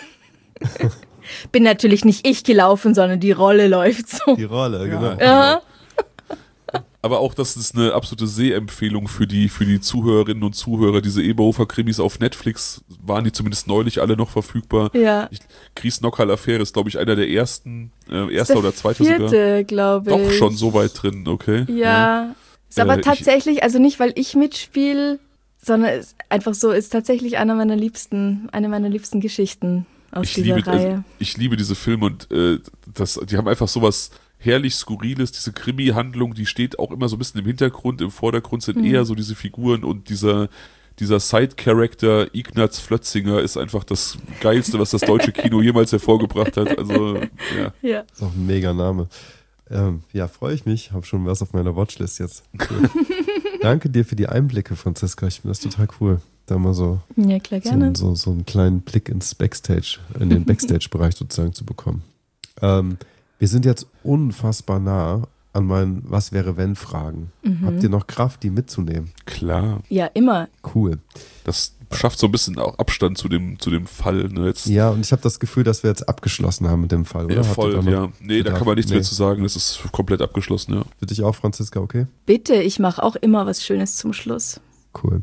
S3: Bin natürlich nicht ich gelaufen, sondern die Rolle läuft so.
S2: Die Rolle, genau.
S3: Ja.
S1: Aber auch, das ist eine absolute Sehempfehlung für die Zuhörerinnen und Zuhörer. Diese Eberhofer-Krimis auf Netflix waren die zumindest neulich alle noch verfügbar.
S3: Ja.
S1: Griesnockerl-Affäre ist, glaube ich, einer der ersten, erster oder zweiter
S3: sogar.
S1: Vierte,
S3: glaube ich.
S1: Doch schon so weit drin, okay.
S3: Ja. Ist aber tatsächlich, also nicht, weil ich mitspiele, sondern ist einfach so, ist tatsächlich eine meiner liebsten Geschichten aus dieser Reihe.
S1: Ich liebe diese Filme und die haben einfach sowas herrlich skurril ist. Diese Krimi-Handlung, die steht auch immer so ein bisschen im Hintergrund. Im Vordergrund sind eher so diese Figuren und dieser Side-Character Ignaz Flötzinger ist einfach das Geilste, was das deutsche Kino jemals hervorgebracht hat. Also, ja.
S2: Ist auch ein mega Name. Ja, freue ich mich. Habe schon was auf meiner Watchlist jetzt. Cool. Danke dir für die Einblicke, Franziska. Ich finde das total cool, da mal so,
S3: ja, klar, gerne.
S2: so einen kleinen Blick ins Backstage, in den Backstage-Bereich sozusagen zu bekommen. Wir sind jetzt unfassbar nah an meinen Was-wäre-wenn-Fragen. Habt ihr noch Kraft, die mitzunehmen?
S1: Klar.
S3: Ja, immer.
S2: Cool.
S1: Das schafft so ein bisschen auch Abstand zu dem Fall. Ne? Jetzt,
S2: ja, und ich habe das Gefühl, dass wir jetzt abgeschlossen haben mit dem Fall, oder?
S1: Ja, voll, ja. Nee, da kann man nichts mehr zu sagen. Das ist komplett abgeschlossen, ja.
S2: Für dich auch, Franziska, okay?
S3: Bitte, ich mache auch immer was Schönes zum Schluss.
S2: Cool.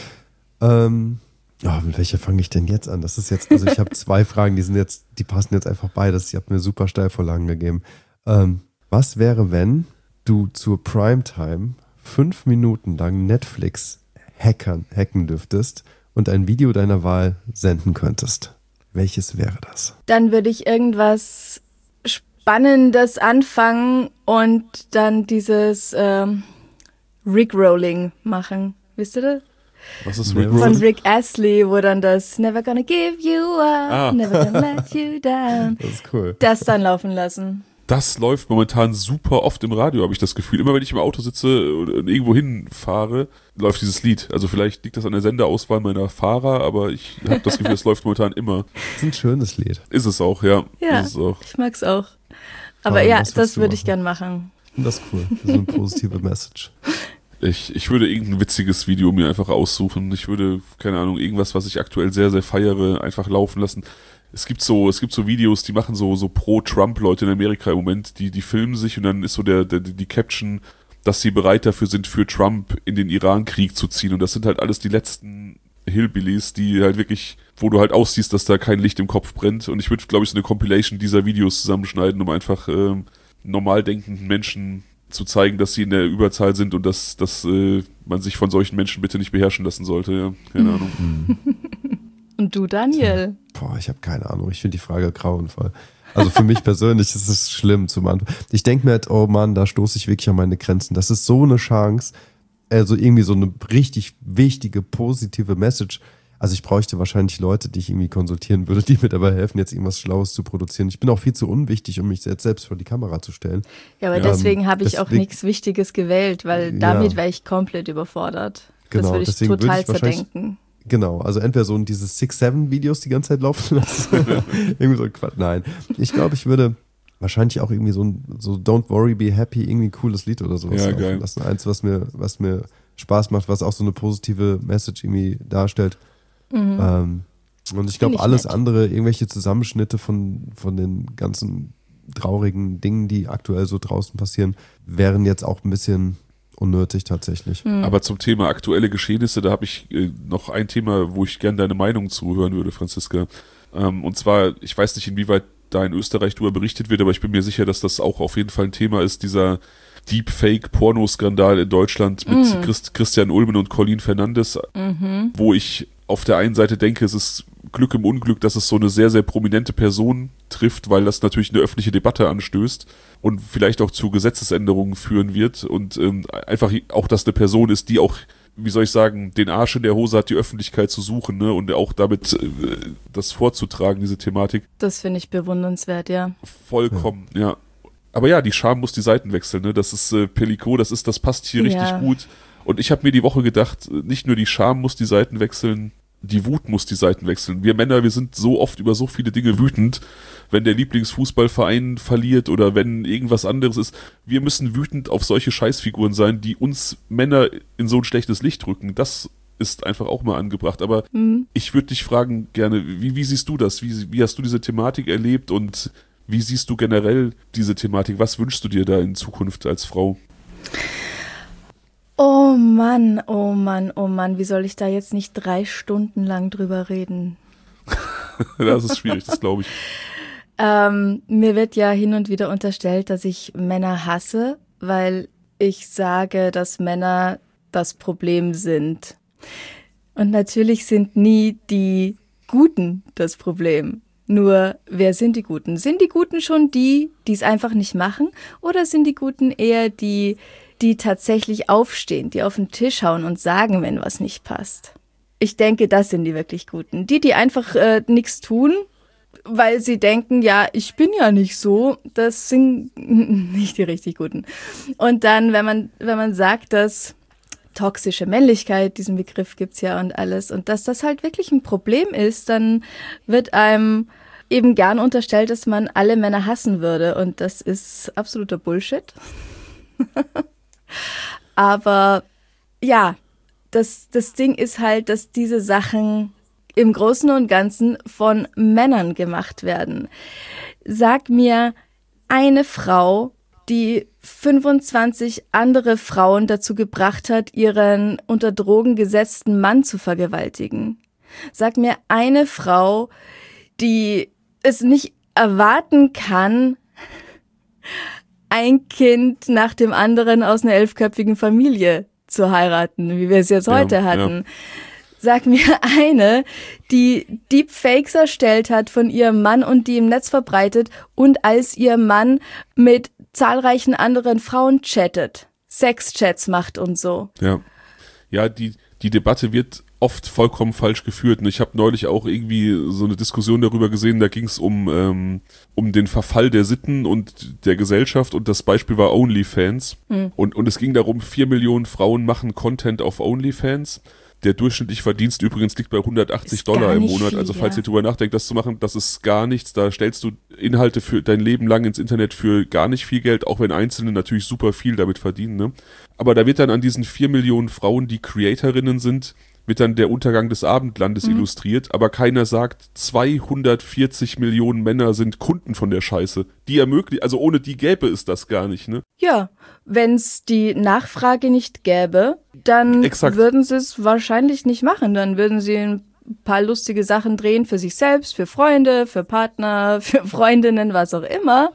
S2: Mit welcher fange ich denn jetzt an? Das ist jetzt, also ich habe 2 Fragen, die passen jetzt einfach beides. Ihr habt mir super Steilvorlagen gegeben. Was wäre, wenn du zur Primetime 5 Minuten lang Netflix hacken dürftest und ein Video deiner Wahl senden könntest? Welches wäre das?
S3: Dann würde ich irgendwas Spannendes anfangen und dann dieses Rickrolling machen. Wisst ihr das?
S1: Was ist
S3: Rickrolling? Von Rick Astley, wo dann das Never gonna give you up, never gonna let you down.
S2: Das ist cool.
S3: Das dann laufen lassen.
S1: Das läuft momentan super oft im Radio, habe ich das Gefühl. Immer wenn ich im Auto sitze und irgendwo hinfahre, läuft dieses Lied. Also vielleicht liegt das an der Senderauswahl meiner Fahrer, aber ich habe das Gefühl, es läuft momentan immer.
S2: Das ist ein schönes Lied.
S1: Ist es auch, ja.
S3: Ja,
S1: ist es auch.
S3: Ich mag's auch. Aber ja, das würde ich gern machen.
S2: Das ist cool. Das ist eine positive Message.
S1: Ich würde irgendein witziges Video mir einfach aussuchen. Ich würde, keine Ahnung, irgendwas, was ich aktuell sehr, sehr feiere, einfach laufen lassen. Es gibt so Videos, die machen so Pro-Trump-Leute in Amerika im Moment, die filmen sich und dann ist so die Caption, dass sie bereit dafür sind, für Trump in den Iran-Krieg zu ziehen. Und das sind halt alles die letzten Hillbillies, die halt wirklich, wo du halt aussiehst, dass da kein Licht im Kopf brennt. Und ich würde, glaube ich, so eine Compilation dieser Videos zusammenschneiden, um einfach normal denkenden Menschen zu zeigen, dass sie in der Überzahl sind und dass man sich von solchen Menschen bitte nicht beherrschen lassen sollte. Ja, keine Ahnung.
S3: Und du, Daniel?
S2: Boah, ich habe keine Ahnung. Ich finde die Frage grauenvoll. Also für mich persönlich ist es schlimm zum Anfang. Ich denke mir halt, oh Mann, da stoße ich wirklich an meine Grenzen. Das ist so eine Chance, also irgendwie so eine richtig wichtige, positive Message. Also ich bräuchte wahrscheinlich Leute, die ich irgendwie konsultieren würde, die mir dabei helfen, jetzt irgendwas Schlaues zu produzieren. Ich bin auch viel zu unwichtig, um mich jetzt selbst vor die Kamera zu stellen.
S3: Ja, aber deswegen habe ich auch nichts Wichtiges gewählt, weil damit wäre ich komplett überfordert.
S2: Genau,
S3: das würde ich total zerdenken.
S2: Genau, also entweder so diese 6-7-Videos die ganze Zeit laufen lassen. Irgendwie so Quatsch. Nein. Ich glaube, ich würde wahrscheinlich auch irgendwie so Don't Worry, Be Happy, irgendwie ein cooles Lied oder sowas laufen lassen. Eins, was mir Spaß macht, was auch so eine positive Message irgendwie darstellt. Und ich glaube, alles andere, irgendwelche Zusammenschnitte von den ganzen traurigen Dingen, die aktuell so draußen passieren, wären jetzt auch ein bisschen unnötig tatsächlich.
S1: Aber zum Thema aktuelle Geschehnisse, da habe ich noch ein Thema, wo ich gerne deine Meinung zuhören würde, Franziska. Und zwar, ich weiß nicht, inwieweit da in Österreich darüber berichtet wird, aber ich bin mir sicher, dass das auch auf jeden Fall ein Thema ist, dieser Deepfake-Pornoskandal in Deutschland mit Christian Ulmen und Colin Fernandes, wo ich auf der einen Seite denke, es ist Glück im Unglück, dass es so eine sehr, sehr prominente Person trifft, weil das natürlich eine öffentliche Debatte anstößt und vielleicht auch zu Gesetzesänderungen führen wird und einfach auch, dass eine Person ist, die auch, wie soll ich sagen, den Arsch in der Hose hat, die Öffentlichkeit zu suchen, ne, und auch damit das vorzutragen, diese Thematik.
S3: Das finde ich bewundernswert, ja.
S1: Vollkommen, ja. Aber ja, die Scham muss die Seiten wechseln, ne, das ist Pellico, das passt hier richtig gut. Und ich habe mir die Woche gedacht, nicht nur die Scham muss die Seiten wechseln, die Wut muss die Seiten wechseln. Wir Männer, wir sind so oft über so viele Dinge wütend, wenn der Lieblingsfußballverein verliert oder wenn irgendwas anderes ist. Wir müssen wütend auf solche Scheißfiguren sein, die uns Männer in so ein schlechtes Licht rücken. Das ist einfach auch mal angebracht. Aber ich würde dich fragen gerne, wie siehst du das? Wie hast du diese Thematik erlebt und wie siehst du generell diese Thematik? Was wünschst du dir da in Zukunft als Frau?
S3: Oh Mann, oh Mann, oh Mann, wie soll ich da jetzt nicht 3 Stunden lang drüber reden?
S1: Das ist schwierig, das glaube ich.
S3: Mir wird ja hin und wieder unterstellt, dass ich Männer hasse, weil ich sage, dass Männer das Problem sind. Und natürlich sind nie die Guten das Problem. Nur, wer sind die Guten? Sind die Guten schon die es einfach nicht machen? Oder sind die Guten eher die tatsächlich aufstehen, die auf den Tisch hauen und sagen, wenn was nicht passt? Ich denke, das sind die wirklich Guten. Die einfach nichts tun, weil sie denken, ja, ich bin ja nicht so, das sind nicht die richtig Guten. Und dann, wenn man sagt, dass toxische Männlichkeit, diesen Begriff gibt's ja und alles, und dass das halt wirklich ein Problem ist, dann wird einem eben gern unterstellt, dass man alle Männer hassen würde, und das ist absoluter Bullshit. Aber ja, das Ding ist halt, dass diese Sachen im Großen und Ganzen von Männern gemacht werden. Sag mir eine Frau, die 25 andere Frauen dazu gebracht hat, ihren unter Drogen gesetzten Mann zu vergewaltigen. Sag mir eine Frau, die es nicht erwarten kann, ein Kind nach dem anderen aus einer 11-köpfigen Familie zu heiraten, wie wir es jetzt heute hatten. Ja. Sag mir eine, die Deepfakes erstellt hat von ihrem Mann und die im Netz verbreitet und als ihr Mann mit zahlreichen anderen Frauen chattet, Sexchats macht und so.
S1: Ja, die Debatte wird oft vollkommen falsch geführt. Und ich habe neulich auch irgendwie so eine Diskussion darüber gesehen, da ging es um den Verfall der Sitten und der Gesellschaft, und das Beispiel war OnlyFans. Und es ging darum, 4 Millionen Frauen machen Content auf OnlyFans. Der durchschnittliche Verdienst übrigens liegt bei $180 im Monat. Also falls ihr drüber nachdenkt, das zu machen, das ist gar nichts. Da stellst du Inhalte für dein Leben lang ins Internet für gar nicht viel Geld, auch wenn Einzelne natürlich super viel damit verdienen. Ne? Aber da wird dann an diesen 4 Millionen Frauen, die Creatorinnen sind, wird dann der Untergang des Abendlandes illustriert, aber keiner sagt, 240 Millionen Männer sind Kunden von der Scheiße. Die ermöglichen, also ohne die gäbe es das gar nicht, ne?
S3: Ja, wenn es die Nachfrage nicht gäbe, dann würden sie es wahrscheinlich nicht machen. Dann würden sie ein paar lustige Sachen drehen für sich selbst, für Freunde, für Partner, für Freundinnen, was auch immer.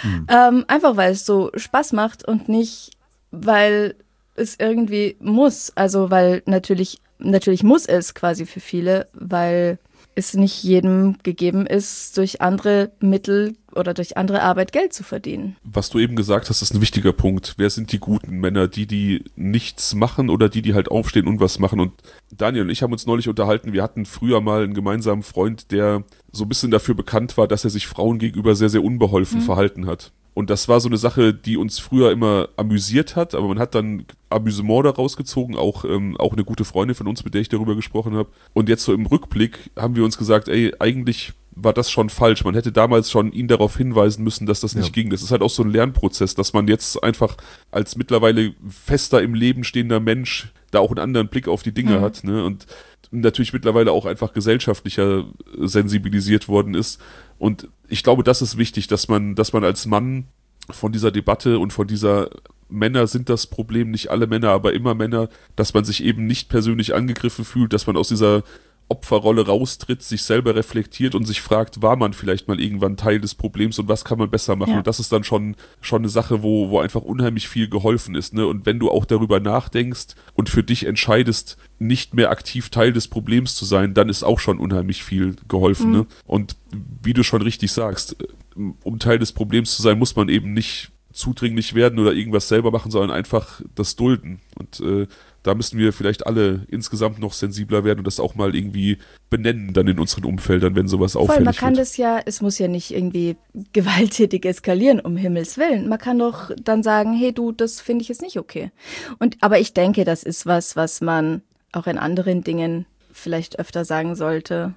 S3: Einfach weil es so Spaß macht und nicht, weil es irgendwie muss. Also weil natürlich muss es quasi für viele, weil es nicht jedem gegeben ist, durch andere Mittel oder durch andere Arbeit Geld zu verdienen.
S1: Was du eben gesagt hast, ist ein wichtiger Punkt. Wer sind die guten Männer? Die nichts machen oder die halt aufstehen und was machen? Und Daniel und ich haben uns neulich unterhalten, wir hatten früher mal einen gemeinsamen Freund, der so ein bisschen dafür bekannt war, dass er sich Frauen gegenüber sehr, sehr unbeholfen verhalten hat. Und das war so eine Sache, die uns früher immer amüsiert hat, aber man hat dann Amüsement daraus gezogen, auch eine gute Freundin von uns, mit der ich darüber gesprochen habe. Und jetzt so im Rückblick haben wir uns gesagt, eigentlich war das schon falsch. Man hätte damals schon ihn darauf hinweisen müssen, dass das nicht ging. Das ist halt auch so ein Lernprozess, dass man jetzt einfach als mittlerweile fester im Leben stehender Mensch da auch einen anderen Blick auf die Dinge hat, ne? Und natürlich mittlerweile auch einfach gesellschaftlicher sensibilisiert worden ist. Und ich glaube, das ist wichtig, dass man als Mann von dieser Debatte und von dieser Männer sind das Problem, nicht alle Männer, aber immer Männer, dass man sich eben nicht persönlich angegriffen fühlt, dass man aus dieser Opferrolle raustritt, sich selber reflektiert und sich fragt, war man vielleicht mal irgendwann Teil des Problems und was kann man besser machen? Ja. Und das ist dann schon eine Sache, wo einfach unheimlich viel geholfen ist, ne? Und wenn du auch darüber nachdenkst und für dich entscheidest, nicht mehr aktiv Teil des Problems zu sein, dann ist auch schon unheimlich viel geholfen, ne? Und wie du schon richtig sagst, um Teil des Problems zu sein, muss man eben nicht zudringlich werden oder irgendwas selber machen, sondern einfach das dulden. Und da müssen wir vielleicht alle insgesamt noch sensibler werden und das auch mal irgendwie benennen dann in unseren Umfeldern, wenn sowas auffällig wird.
S3: Man kann das ja, es muss ja nicht irgendwie gewalttätig eskalieren, um Himmels Willen. Man kann doch dann sagen, hey du, das finde ich jetzt nicht okay. Aber ich denke, das ist was man auch in anderen Dingen vielleicht öfter sagen sollte.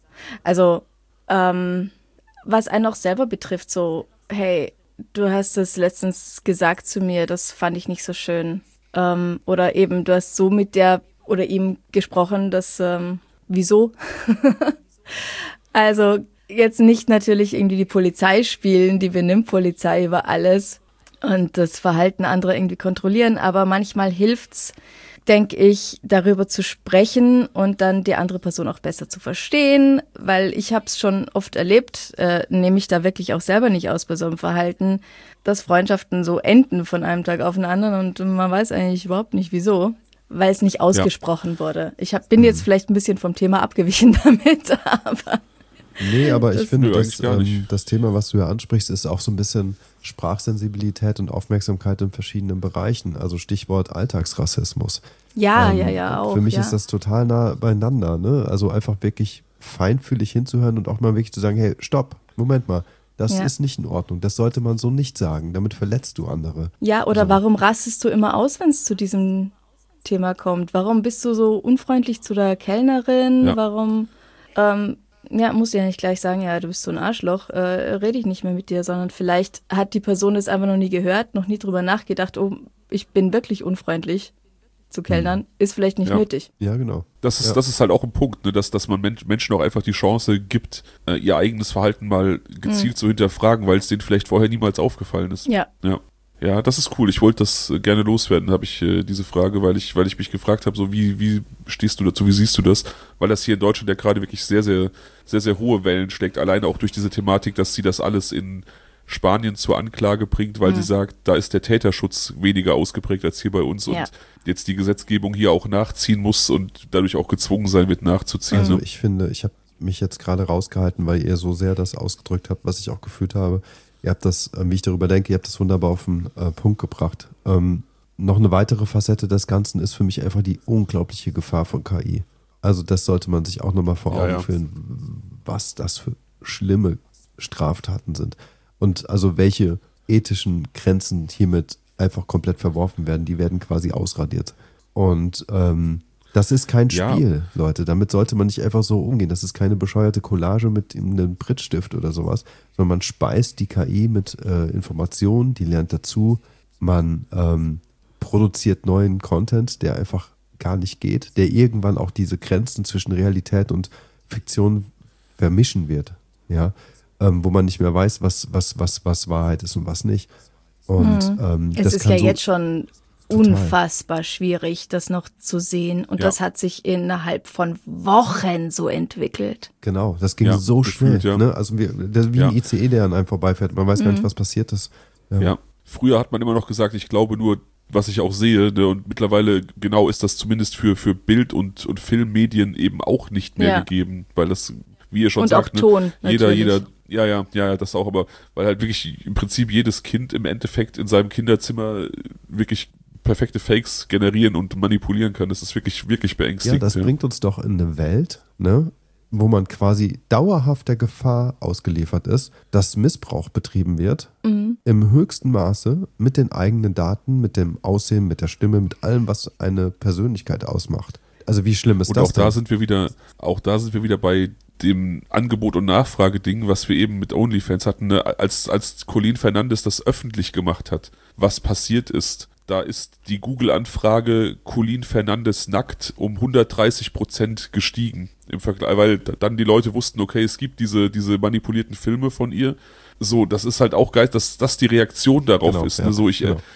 S3: Also, was einen auch selber betrifft, so, hey, du hast es letztens gesagt zu mir, das fand ich nicht so schön. Oder eben, du hast so mit der oder ihm gesprochen, dass, wieso? Also jetzt nicht natürlich irgendwie die Polizei spielen, die benimmt Polizei über alles und das Verhalten anderer irgendwie kontrollieren, aber manchmal hilft's, denke ich, darüber zu sprechen und dann die andere Person auch besser zu verstehen, weil ich habe es schon oft erlebt, nehme ich da wirklich auch selber nicht aus bei so einem Verhalten, dass Freundschaften so enden von einem Tag auf den anderen und man weiß eigentlich überhaupt nicht wieso, weil es nicht ausgesprochen wurde. Ich bin jetzt vielleicht ein bisschen vom Thema abgewichen damit, aber
S2: Nee, aber ich finde, das Thema, was du ja ansprichst, ist auch so ein bisschen Sprachsensibilität und Aufmerksamkeit in verschiedenen Bereichen. Also Stichwort Alltagsrassismus.
S3: Ja, auch.
S2: Für mich ist das total nah beieinander, ne? Also einfach wirklich feinfühlig hinzuhören und auch mal wirklich zu sagen, hey, stopp, Moment mal. Das ist nicht in Ordnung. Das sollte man so nicht sagen. Damit verletzt du andere. Ja,
S3: oder warum rastest du immer aus, wenn es zu diesem Thema kommt? Warum bist du so unfreundlich zu der Kellnerin? Ja. Warum, musst du ja nicht gleich sagen, ja, du bist so ein Arschloch, rede ich nicht mehr mit dir, sondern vielleicht hat die Person das einfach noch nie gehört, noch nie drüber nachgedacht, oh, ich bin wirklich unfreundlich zu Kellnern, ist vielleicht nicht nötig.
S2: Ja, genau.
S1: Das ist halt auch ein Punkt, ne, dass man Menschen auch einfach die Chance gibt, ihr eigenes Verhalten mal gezielt zu hinterfragen, weil es denen vielleicht vorher niemals aufgefallen ist.
S3: Ja.
S1: Ja, das ist cool. Ich wollte das gerne loswerden, habe ich diese Frage, weil ich mich gefragt habe, so wie stehst du dazu, wie siehst du das? Weil das hier in Deutschland ja gerade wirklich sehr, sehr, sehr, sehr hohe Wellen schlägt, alleine auch durch diese Thematik, dass sie das alles in Spanien zur Anklage bringt, weil sie sagt, da ist der Täterschutz weniger ausgeprägt als hier bei uns und jetzt die Gesetzgebung hier auch nachziehen muss und dadurch auch gezwungen sein wird, nachzuziehen.
S2: Also ich finde, ich habe mich jetzt gerade rausgehalten, weil ihr so sehr das ausgedrückt habt, was ich auch gefühlt habe. Ihr habt das, wie ich darüber denke, ihr habt das wunderbar auf den Punkt gebracht. Noch eine weitere Facette des Ganzen ist für mich einfach die unglaubliche Gefahr von KI. Also das sollte man sich auch nochmal vor Augen führen, was das für schlimme Straftaten sind. Und also welche ethischen Grenzen hiermit einfach komplett verworfen werden, die werden quasi ausradiert. Und das ist kein Spiel, Leute. Damit sollte man nicht einfach so umgehen. Das ist keine bescheuerte Collage mit einem Prittstift oder sowas, sondern man speist die KI mit Informationen, die lernt dazu. Man produziert neuen Content, der einfach gar nicht geht, der irgendwann auch diese Grenzen zwischen Realität und Fiktion vermischen wird. Ja, wo man nicht mehr weiß, was Wahrheit ist und was nicht. Und
S3: es ist ja jetzt schon unfassbar schwierig, das noch zu sehen. Und das hat sich innerhalb von Wochen so entwickelt.
S2: Genau, das ging so schnell. Ne? Also wie ein ICE, der an einem vorbeifährt. Man weiß gar nicht, was passiert ist.
S1: Ja, früher hat man immer noch gesagt, ich glaube nur, was ich auch sehe. Ne? Und mittlerweile genau ist das zumindest für Bild- und Filmmedien eben auch nicht mehr gegeben. Weil das, wie ihr schon sagt,
S3: auch Ton,
S1: jeder Ja, das auch, aber weil halt wirklich im Prinzip jedes Kind im Endeffekt in seinem Kinderzimmer wirklich perfekte Fakes generieren und manipulieren kann. Das ist wirklich, wirklich beängstigend.
S2: Ja, das bringt uns doch in eine Welt, ne, wo man quasi dauerhaft der Gefahr ausgeliefert ist, dass Missbrauch betrieben wird, im höchsten Maße mit den eigenen Daten, mit dem Aussehen, mit der Stimme, mit allem, was eine Persönlichkeit ausmacht. Also wie schlimm ist
S1: und
S2: das
S1: auch denn? Auch da sind wir wieder bei dem Angebot- und Nachfrage-Ding, was wir eben mit OnlyFans hatten, ne? Als Colleen Fernandes das öffentlich gemacht hat, was passiert ist. Da ist die Google-Anfrage Colleen Fernandes nackt um 130% gestiegen im Vergleich, weil dann die Leute wussten, okay, es gibt diese manipulierten Filme von ihr. So, das ist halt auch geil, dass das die Reaktion darauf ist. Ne? So,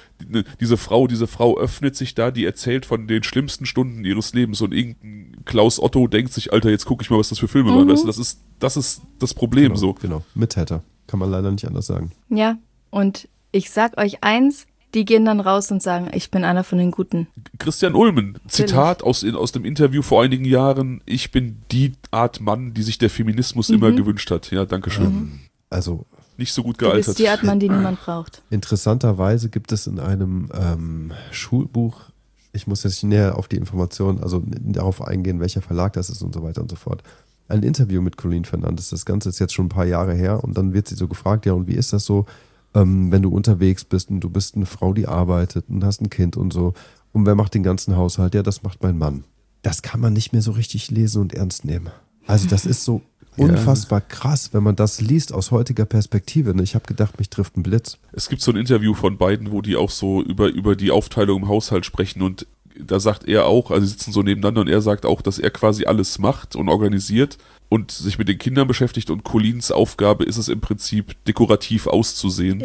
S1: diese Frau öffnet sich da, die erzählt von den schlimmsten Stunden ihres Lebens und irgendein Klaus Otto denkt sich, Alter, jetzt gucke ich mal, was das für Filme waren. Weißt du, das ist das Problem so.
S2: Genau, Mittäter. Kann man leider nicht anders sagen.
S3: Ja, und ich sag euch eins, die gehen dann raus und sagen, ich bin einer von den Guten.
S1: Christian Ulmen, Zitat aus dem Interview vor einigen Jahren, ich bin die Art Mann, die sich der Feminismus immer gewünscht hat. Ja, danke schön.
S2: Also
S1: nicht so gut gealtert.
S3: Du bist die Art Mann, die niemand braucht.
S2: Interessanterweise gibt es in einem Schulbuch, ich muss jetzt näher auf die Informationen, also darauf eingehen, welcher Verlag das ist und so weiter und so fort, ein Interview mit Colleen Fernandes. Das Ganze ist jetzt schon ein paar Jahre her und dann wird sie so gefragt, ja, und wie ist das so, wenn du unterwegs bist und du bist eine Frau, die arbeitet und hast ein Kind und so. Und wer macht den ganzen Haushalt? Ja, das macht mein Mann. Das kann man nicht mehr so richtig lesen und ernst nehmen. Also das ist so unfassbar krass, wenn man das liest aus heutiger Perspektive. Ich habe gedacht, mich trifft ein Blitz.
S1: Es gibt so ein Interview von beiden, wo die auch so über die Aufteilung im Haushalt sprechen und da sagt er auch, also sie sitzen so nebeneinander und er sagt auch, dass er quasi alles macht und organisiert und sich mit den Kindern beschäftigt und Colleens Aufgabe ist es im Prinzip dekorativ auszusehen.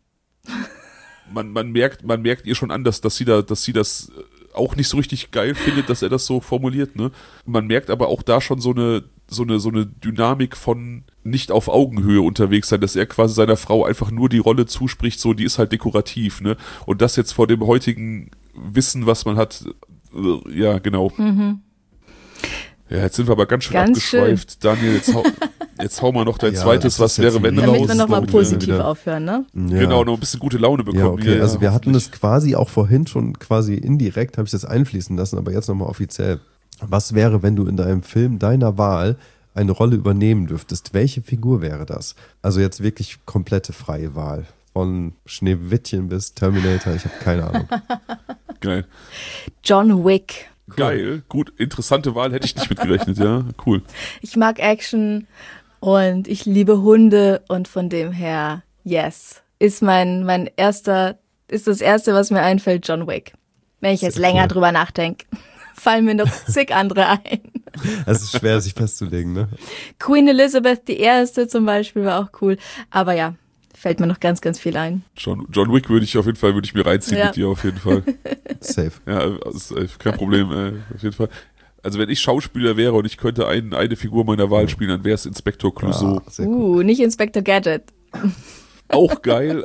S1: Man merkt ihr schon an, dass sie das auch nicht so richtig geil findet, dass er das so formuliert, ne? Man merkt aber auch da schon so eine Dynamik von nicht auf Augenhöhe unterwegs sein, dass er quasi seiner Frau einfach nur die Rolle zuspricht, so die ist halt dekorativ, ne? Und das jetzt vor dem heutigen Wissen, was man hat, ja, genau. Ja, jetzt sind wir aber ganz schön abgeschweift. Schön. Daniel, jetzt hau mal noch dein zweites Was wäre wenn raus.
S3: Damit wir nochmal positiv aufhören, ne?
S1: Ja. Genau, noch ein bisschen gute Laune bekommen.
S2: Ja, okay. Hier, also wir hatten das quasi auch vorhin schon quasi indirekt, habe ich das einfließen lassen, aber jetzt nochmal offiziell. Was wäre, wenn du in deinem Film deiner Wahl eine Rolle übernehmen dürftest? Welche Figur wäre das? Also jetzt wirklich komplette freie Wahl. Von Schneewittchen bis Terminator, ich habe keine Ahnung.
S1: Geil.
S3: John Wick.
S1: Cool. Geil, gut, interessante Wahl, hätte ich nicht mitgerechnet, ja, cool.
S3: Ich mag Action und ich liebe Hunde und von dem her, yes, ist ist das erste, was mir einfällt, John Wick. Wenn ich jetzt länger drüber nachdenke, fallen mir noch zig andere ein.
S2: Es ist schwer, sich festzulegen, ne?
S3: Queen Elizabeth I. zum Beispiel war auch cool, aber ja. Fällt mir noch ganz, ganz viel ein.
S1: John Wick würde ich mir reinziehen mit dir auf jeden Fall.
S2: Safe.
S1: Ja, kein Problem, auf jeden Fall. Also wenn ich Schauspieler wäre und ich könnte eine Figur meiner Wahl spielen, dann wäre es Inspektor Clouseau.
S3: Nicht Inspektor Gadget.
S1: Auch geil.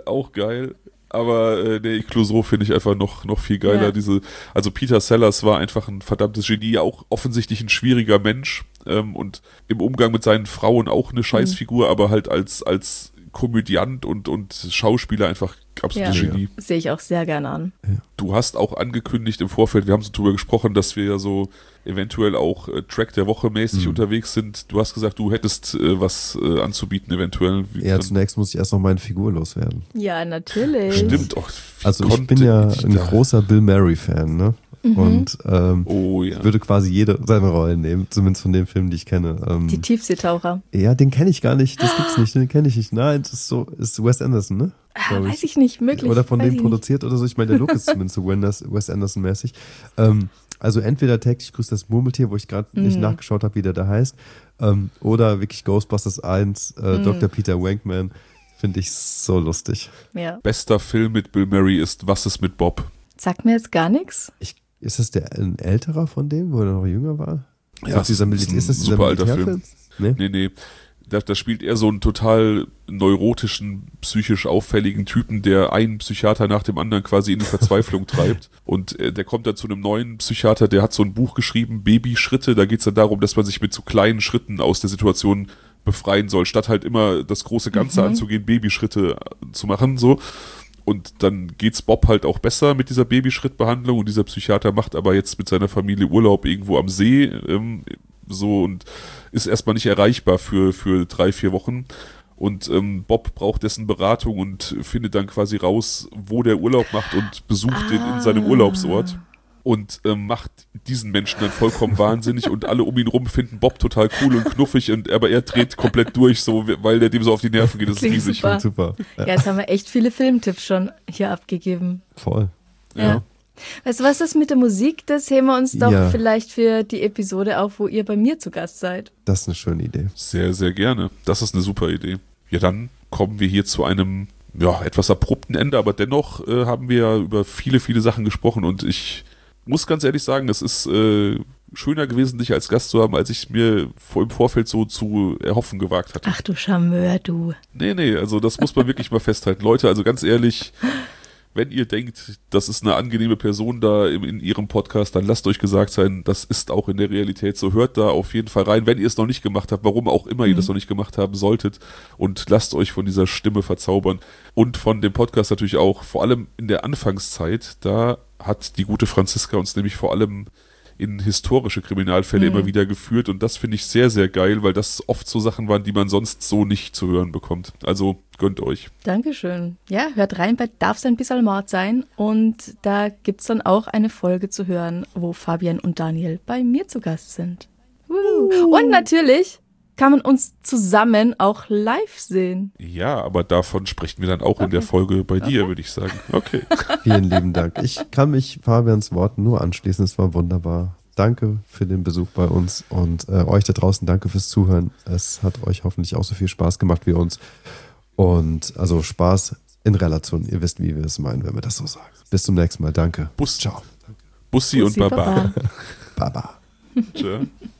S1: Aber Clouseau finde ich einfach noch viel geiler. Ja. Also Peter Sellers war einfach ein verdammtes Genie, auch offensichtlich ein schwieriger Mensch und im Umgang mit seinen Frauen auch eine Scheißfigur, aber halt als Komödiant und Schauspieler einfach absolutes Genie.
S3: Sehe ich auch sehr gerne an.
S1: Du hast auch angekündigt im Vorfeld, wir haben so drüber gesprochen, dass wir ja so eventuell auch Track der Woche mäßig unterwegs sind. Du hast gesagt, du hättest was anzubieten eventuell.
S2: Ja, zunächst muss ich erst noch meine Figur loswerden.
S3: Ja, natürlich.
S1: Stimmt.
S2: Also ich bin ja ein großer Bill Murray-Fan, ne? Und würde quasi jede seine Rollen nehmen, zumindest von den Filmen, die ich kenne.
S3: Die Tiefseetaucher.
S2: Ja, den kenne ich gar nicht, das gibt's nicht, den kenne ich nicht. Nein, das ist Wes Anderson, ne?
S3: Weiß ich nicht, möglich.
S2: Oder von dem produziert oder so. Ich meine, der Look ist zumindest so Wes Anderson-mäßig. Also entweder täglich grüßt das Murmeltier, wo ich gerade nicht nachgeschaut habe, wie der da heißt, oder wirklich Ghostbusters 1, Dr. Peter Wankman. Finde ich so lustig.
S3: Ja.
S1: Bester Film mit Bill Murray ist Was ist mit Bob?
S3: Sagt mir jetzt gar nichts.
S2: Ist das ein älterer von dem, wo er noch jünger war?
S1: Ja, ist das dieser super alter Film? Nee. Da spielt er so einen total neurotischen, psychisch auffälligen Typen, der einen Psychiater nach dem anderen quasi in die Verzweiflung treibt. Und der kommt dann zu einem neuen Psychiater, der hat so ein Buch geschrieben, Babyschritte. Da geht es dann darum, dass man sich mit so kleinen Schritten aus der Situation befreien soll, statt halt immer das große Ganze anzugehen, Babyschritte zu machen, so. Und dann geht's Bob halt auch besser mit dieser Babyschrittbehandlung und dieser Psychiater macht aber jetzt mit seiner Familie Urlaub irgendwo am See so und ist erstmal nicht erreichbar für 3-4 Wochen und Bob braucht dessen Beratung und findet dann quasi raus, wo der Urlaub macht und besucht den in seinem Urlaubsort und macht diesen Menschen dann vollkommen wahnsinnig und alle um ihn rum finden Bob total cool und knuffig aber er dreht komplett durch, so weil der dem so auf die Nerven geht. Das
S3: klingt
S1: ist riesig.
S3: Super. Ja, jetzt haben wir echt viele Filmtipps schon hier abgegeben.
S2: Voll.
S3: Ja. Weißt du, was ist mit der Musik? Das heben wir uns doch vielleicht für die Episode auf, wo ihr bei mir zu Gast seid.
S2: Das ist eine schöne Idee.
S1: Sehr, sehr gerne. Das ist eine super Idee. Ja, dann kommen wir hier zu einem etwas abrupten Ende, aber dennoch haben wir ja über viele, viele Sachen gesprochen und ich muss ganz ehrlich sagen, es ist schöner gewesen, dich als Gast zu haben, als ich mir im Vorfeld so zu erhoffen gewagt hatte.
S3: Ach du Charmeur, du.
S1: Nee, also das muss man wirklich mal festhalten. Leute, also ganz ehrlich, wenn ihr denkt, das ist eine angenehme Person da in ihrem Podcast, dann lasst euch gesagt sein, das ist auch in der Realität so. Hört da auf jeden Fall rein, wenn ihr es noch nicht gemacht habt, warum auch immer ihr das noch nicht gemacht haben solltet und lasst euch von dieser Stimme verzaubern und von dem Podcast natürlich auch, vor allem in der Anfangszeit, da hat die gute Franziska uns nämlich vor allem in historische Kriminalfälle immer wieder geführt und das finde ich sehr, sehr geil, weil das oft so Sachen waren, die man sonst so nicht zu hören bekommt. Also gönnt euch.
S3: Dankeschön. Ja, hört rein bei Darf's ein bisschen Mord sein und da gibt's dann auch eine Folge zu hören, wo Fabian und Daniel bei mir zu Gast sind. Und natürlich kann man uns zusammen auch live sehen.
S1: Ja, aber davon sprechen wir dann auch in der Folge bei dir, würde ich sagen. Okay.
S2: Vielen lieben Dank. Ich kann mich Fabians Worten nur anschließen. Es war wunderbar. Danke für den Besuch bei uns und euch da draußen danke fürs Zuhören. Es hat euch hoffentlich auch so viel Spaß gemacht wie uns. Und also Spaß in Relation. Ihr wisst, wie wir es meinen, wenn wir das so sagen. Bis zum nächsten Mal. Danke.
S1: Ciao. Bussi und Baba.
S2: Baba.
S1: Tschö.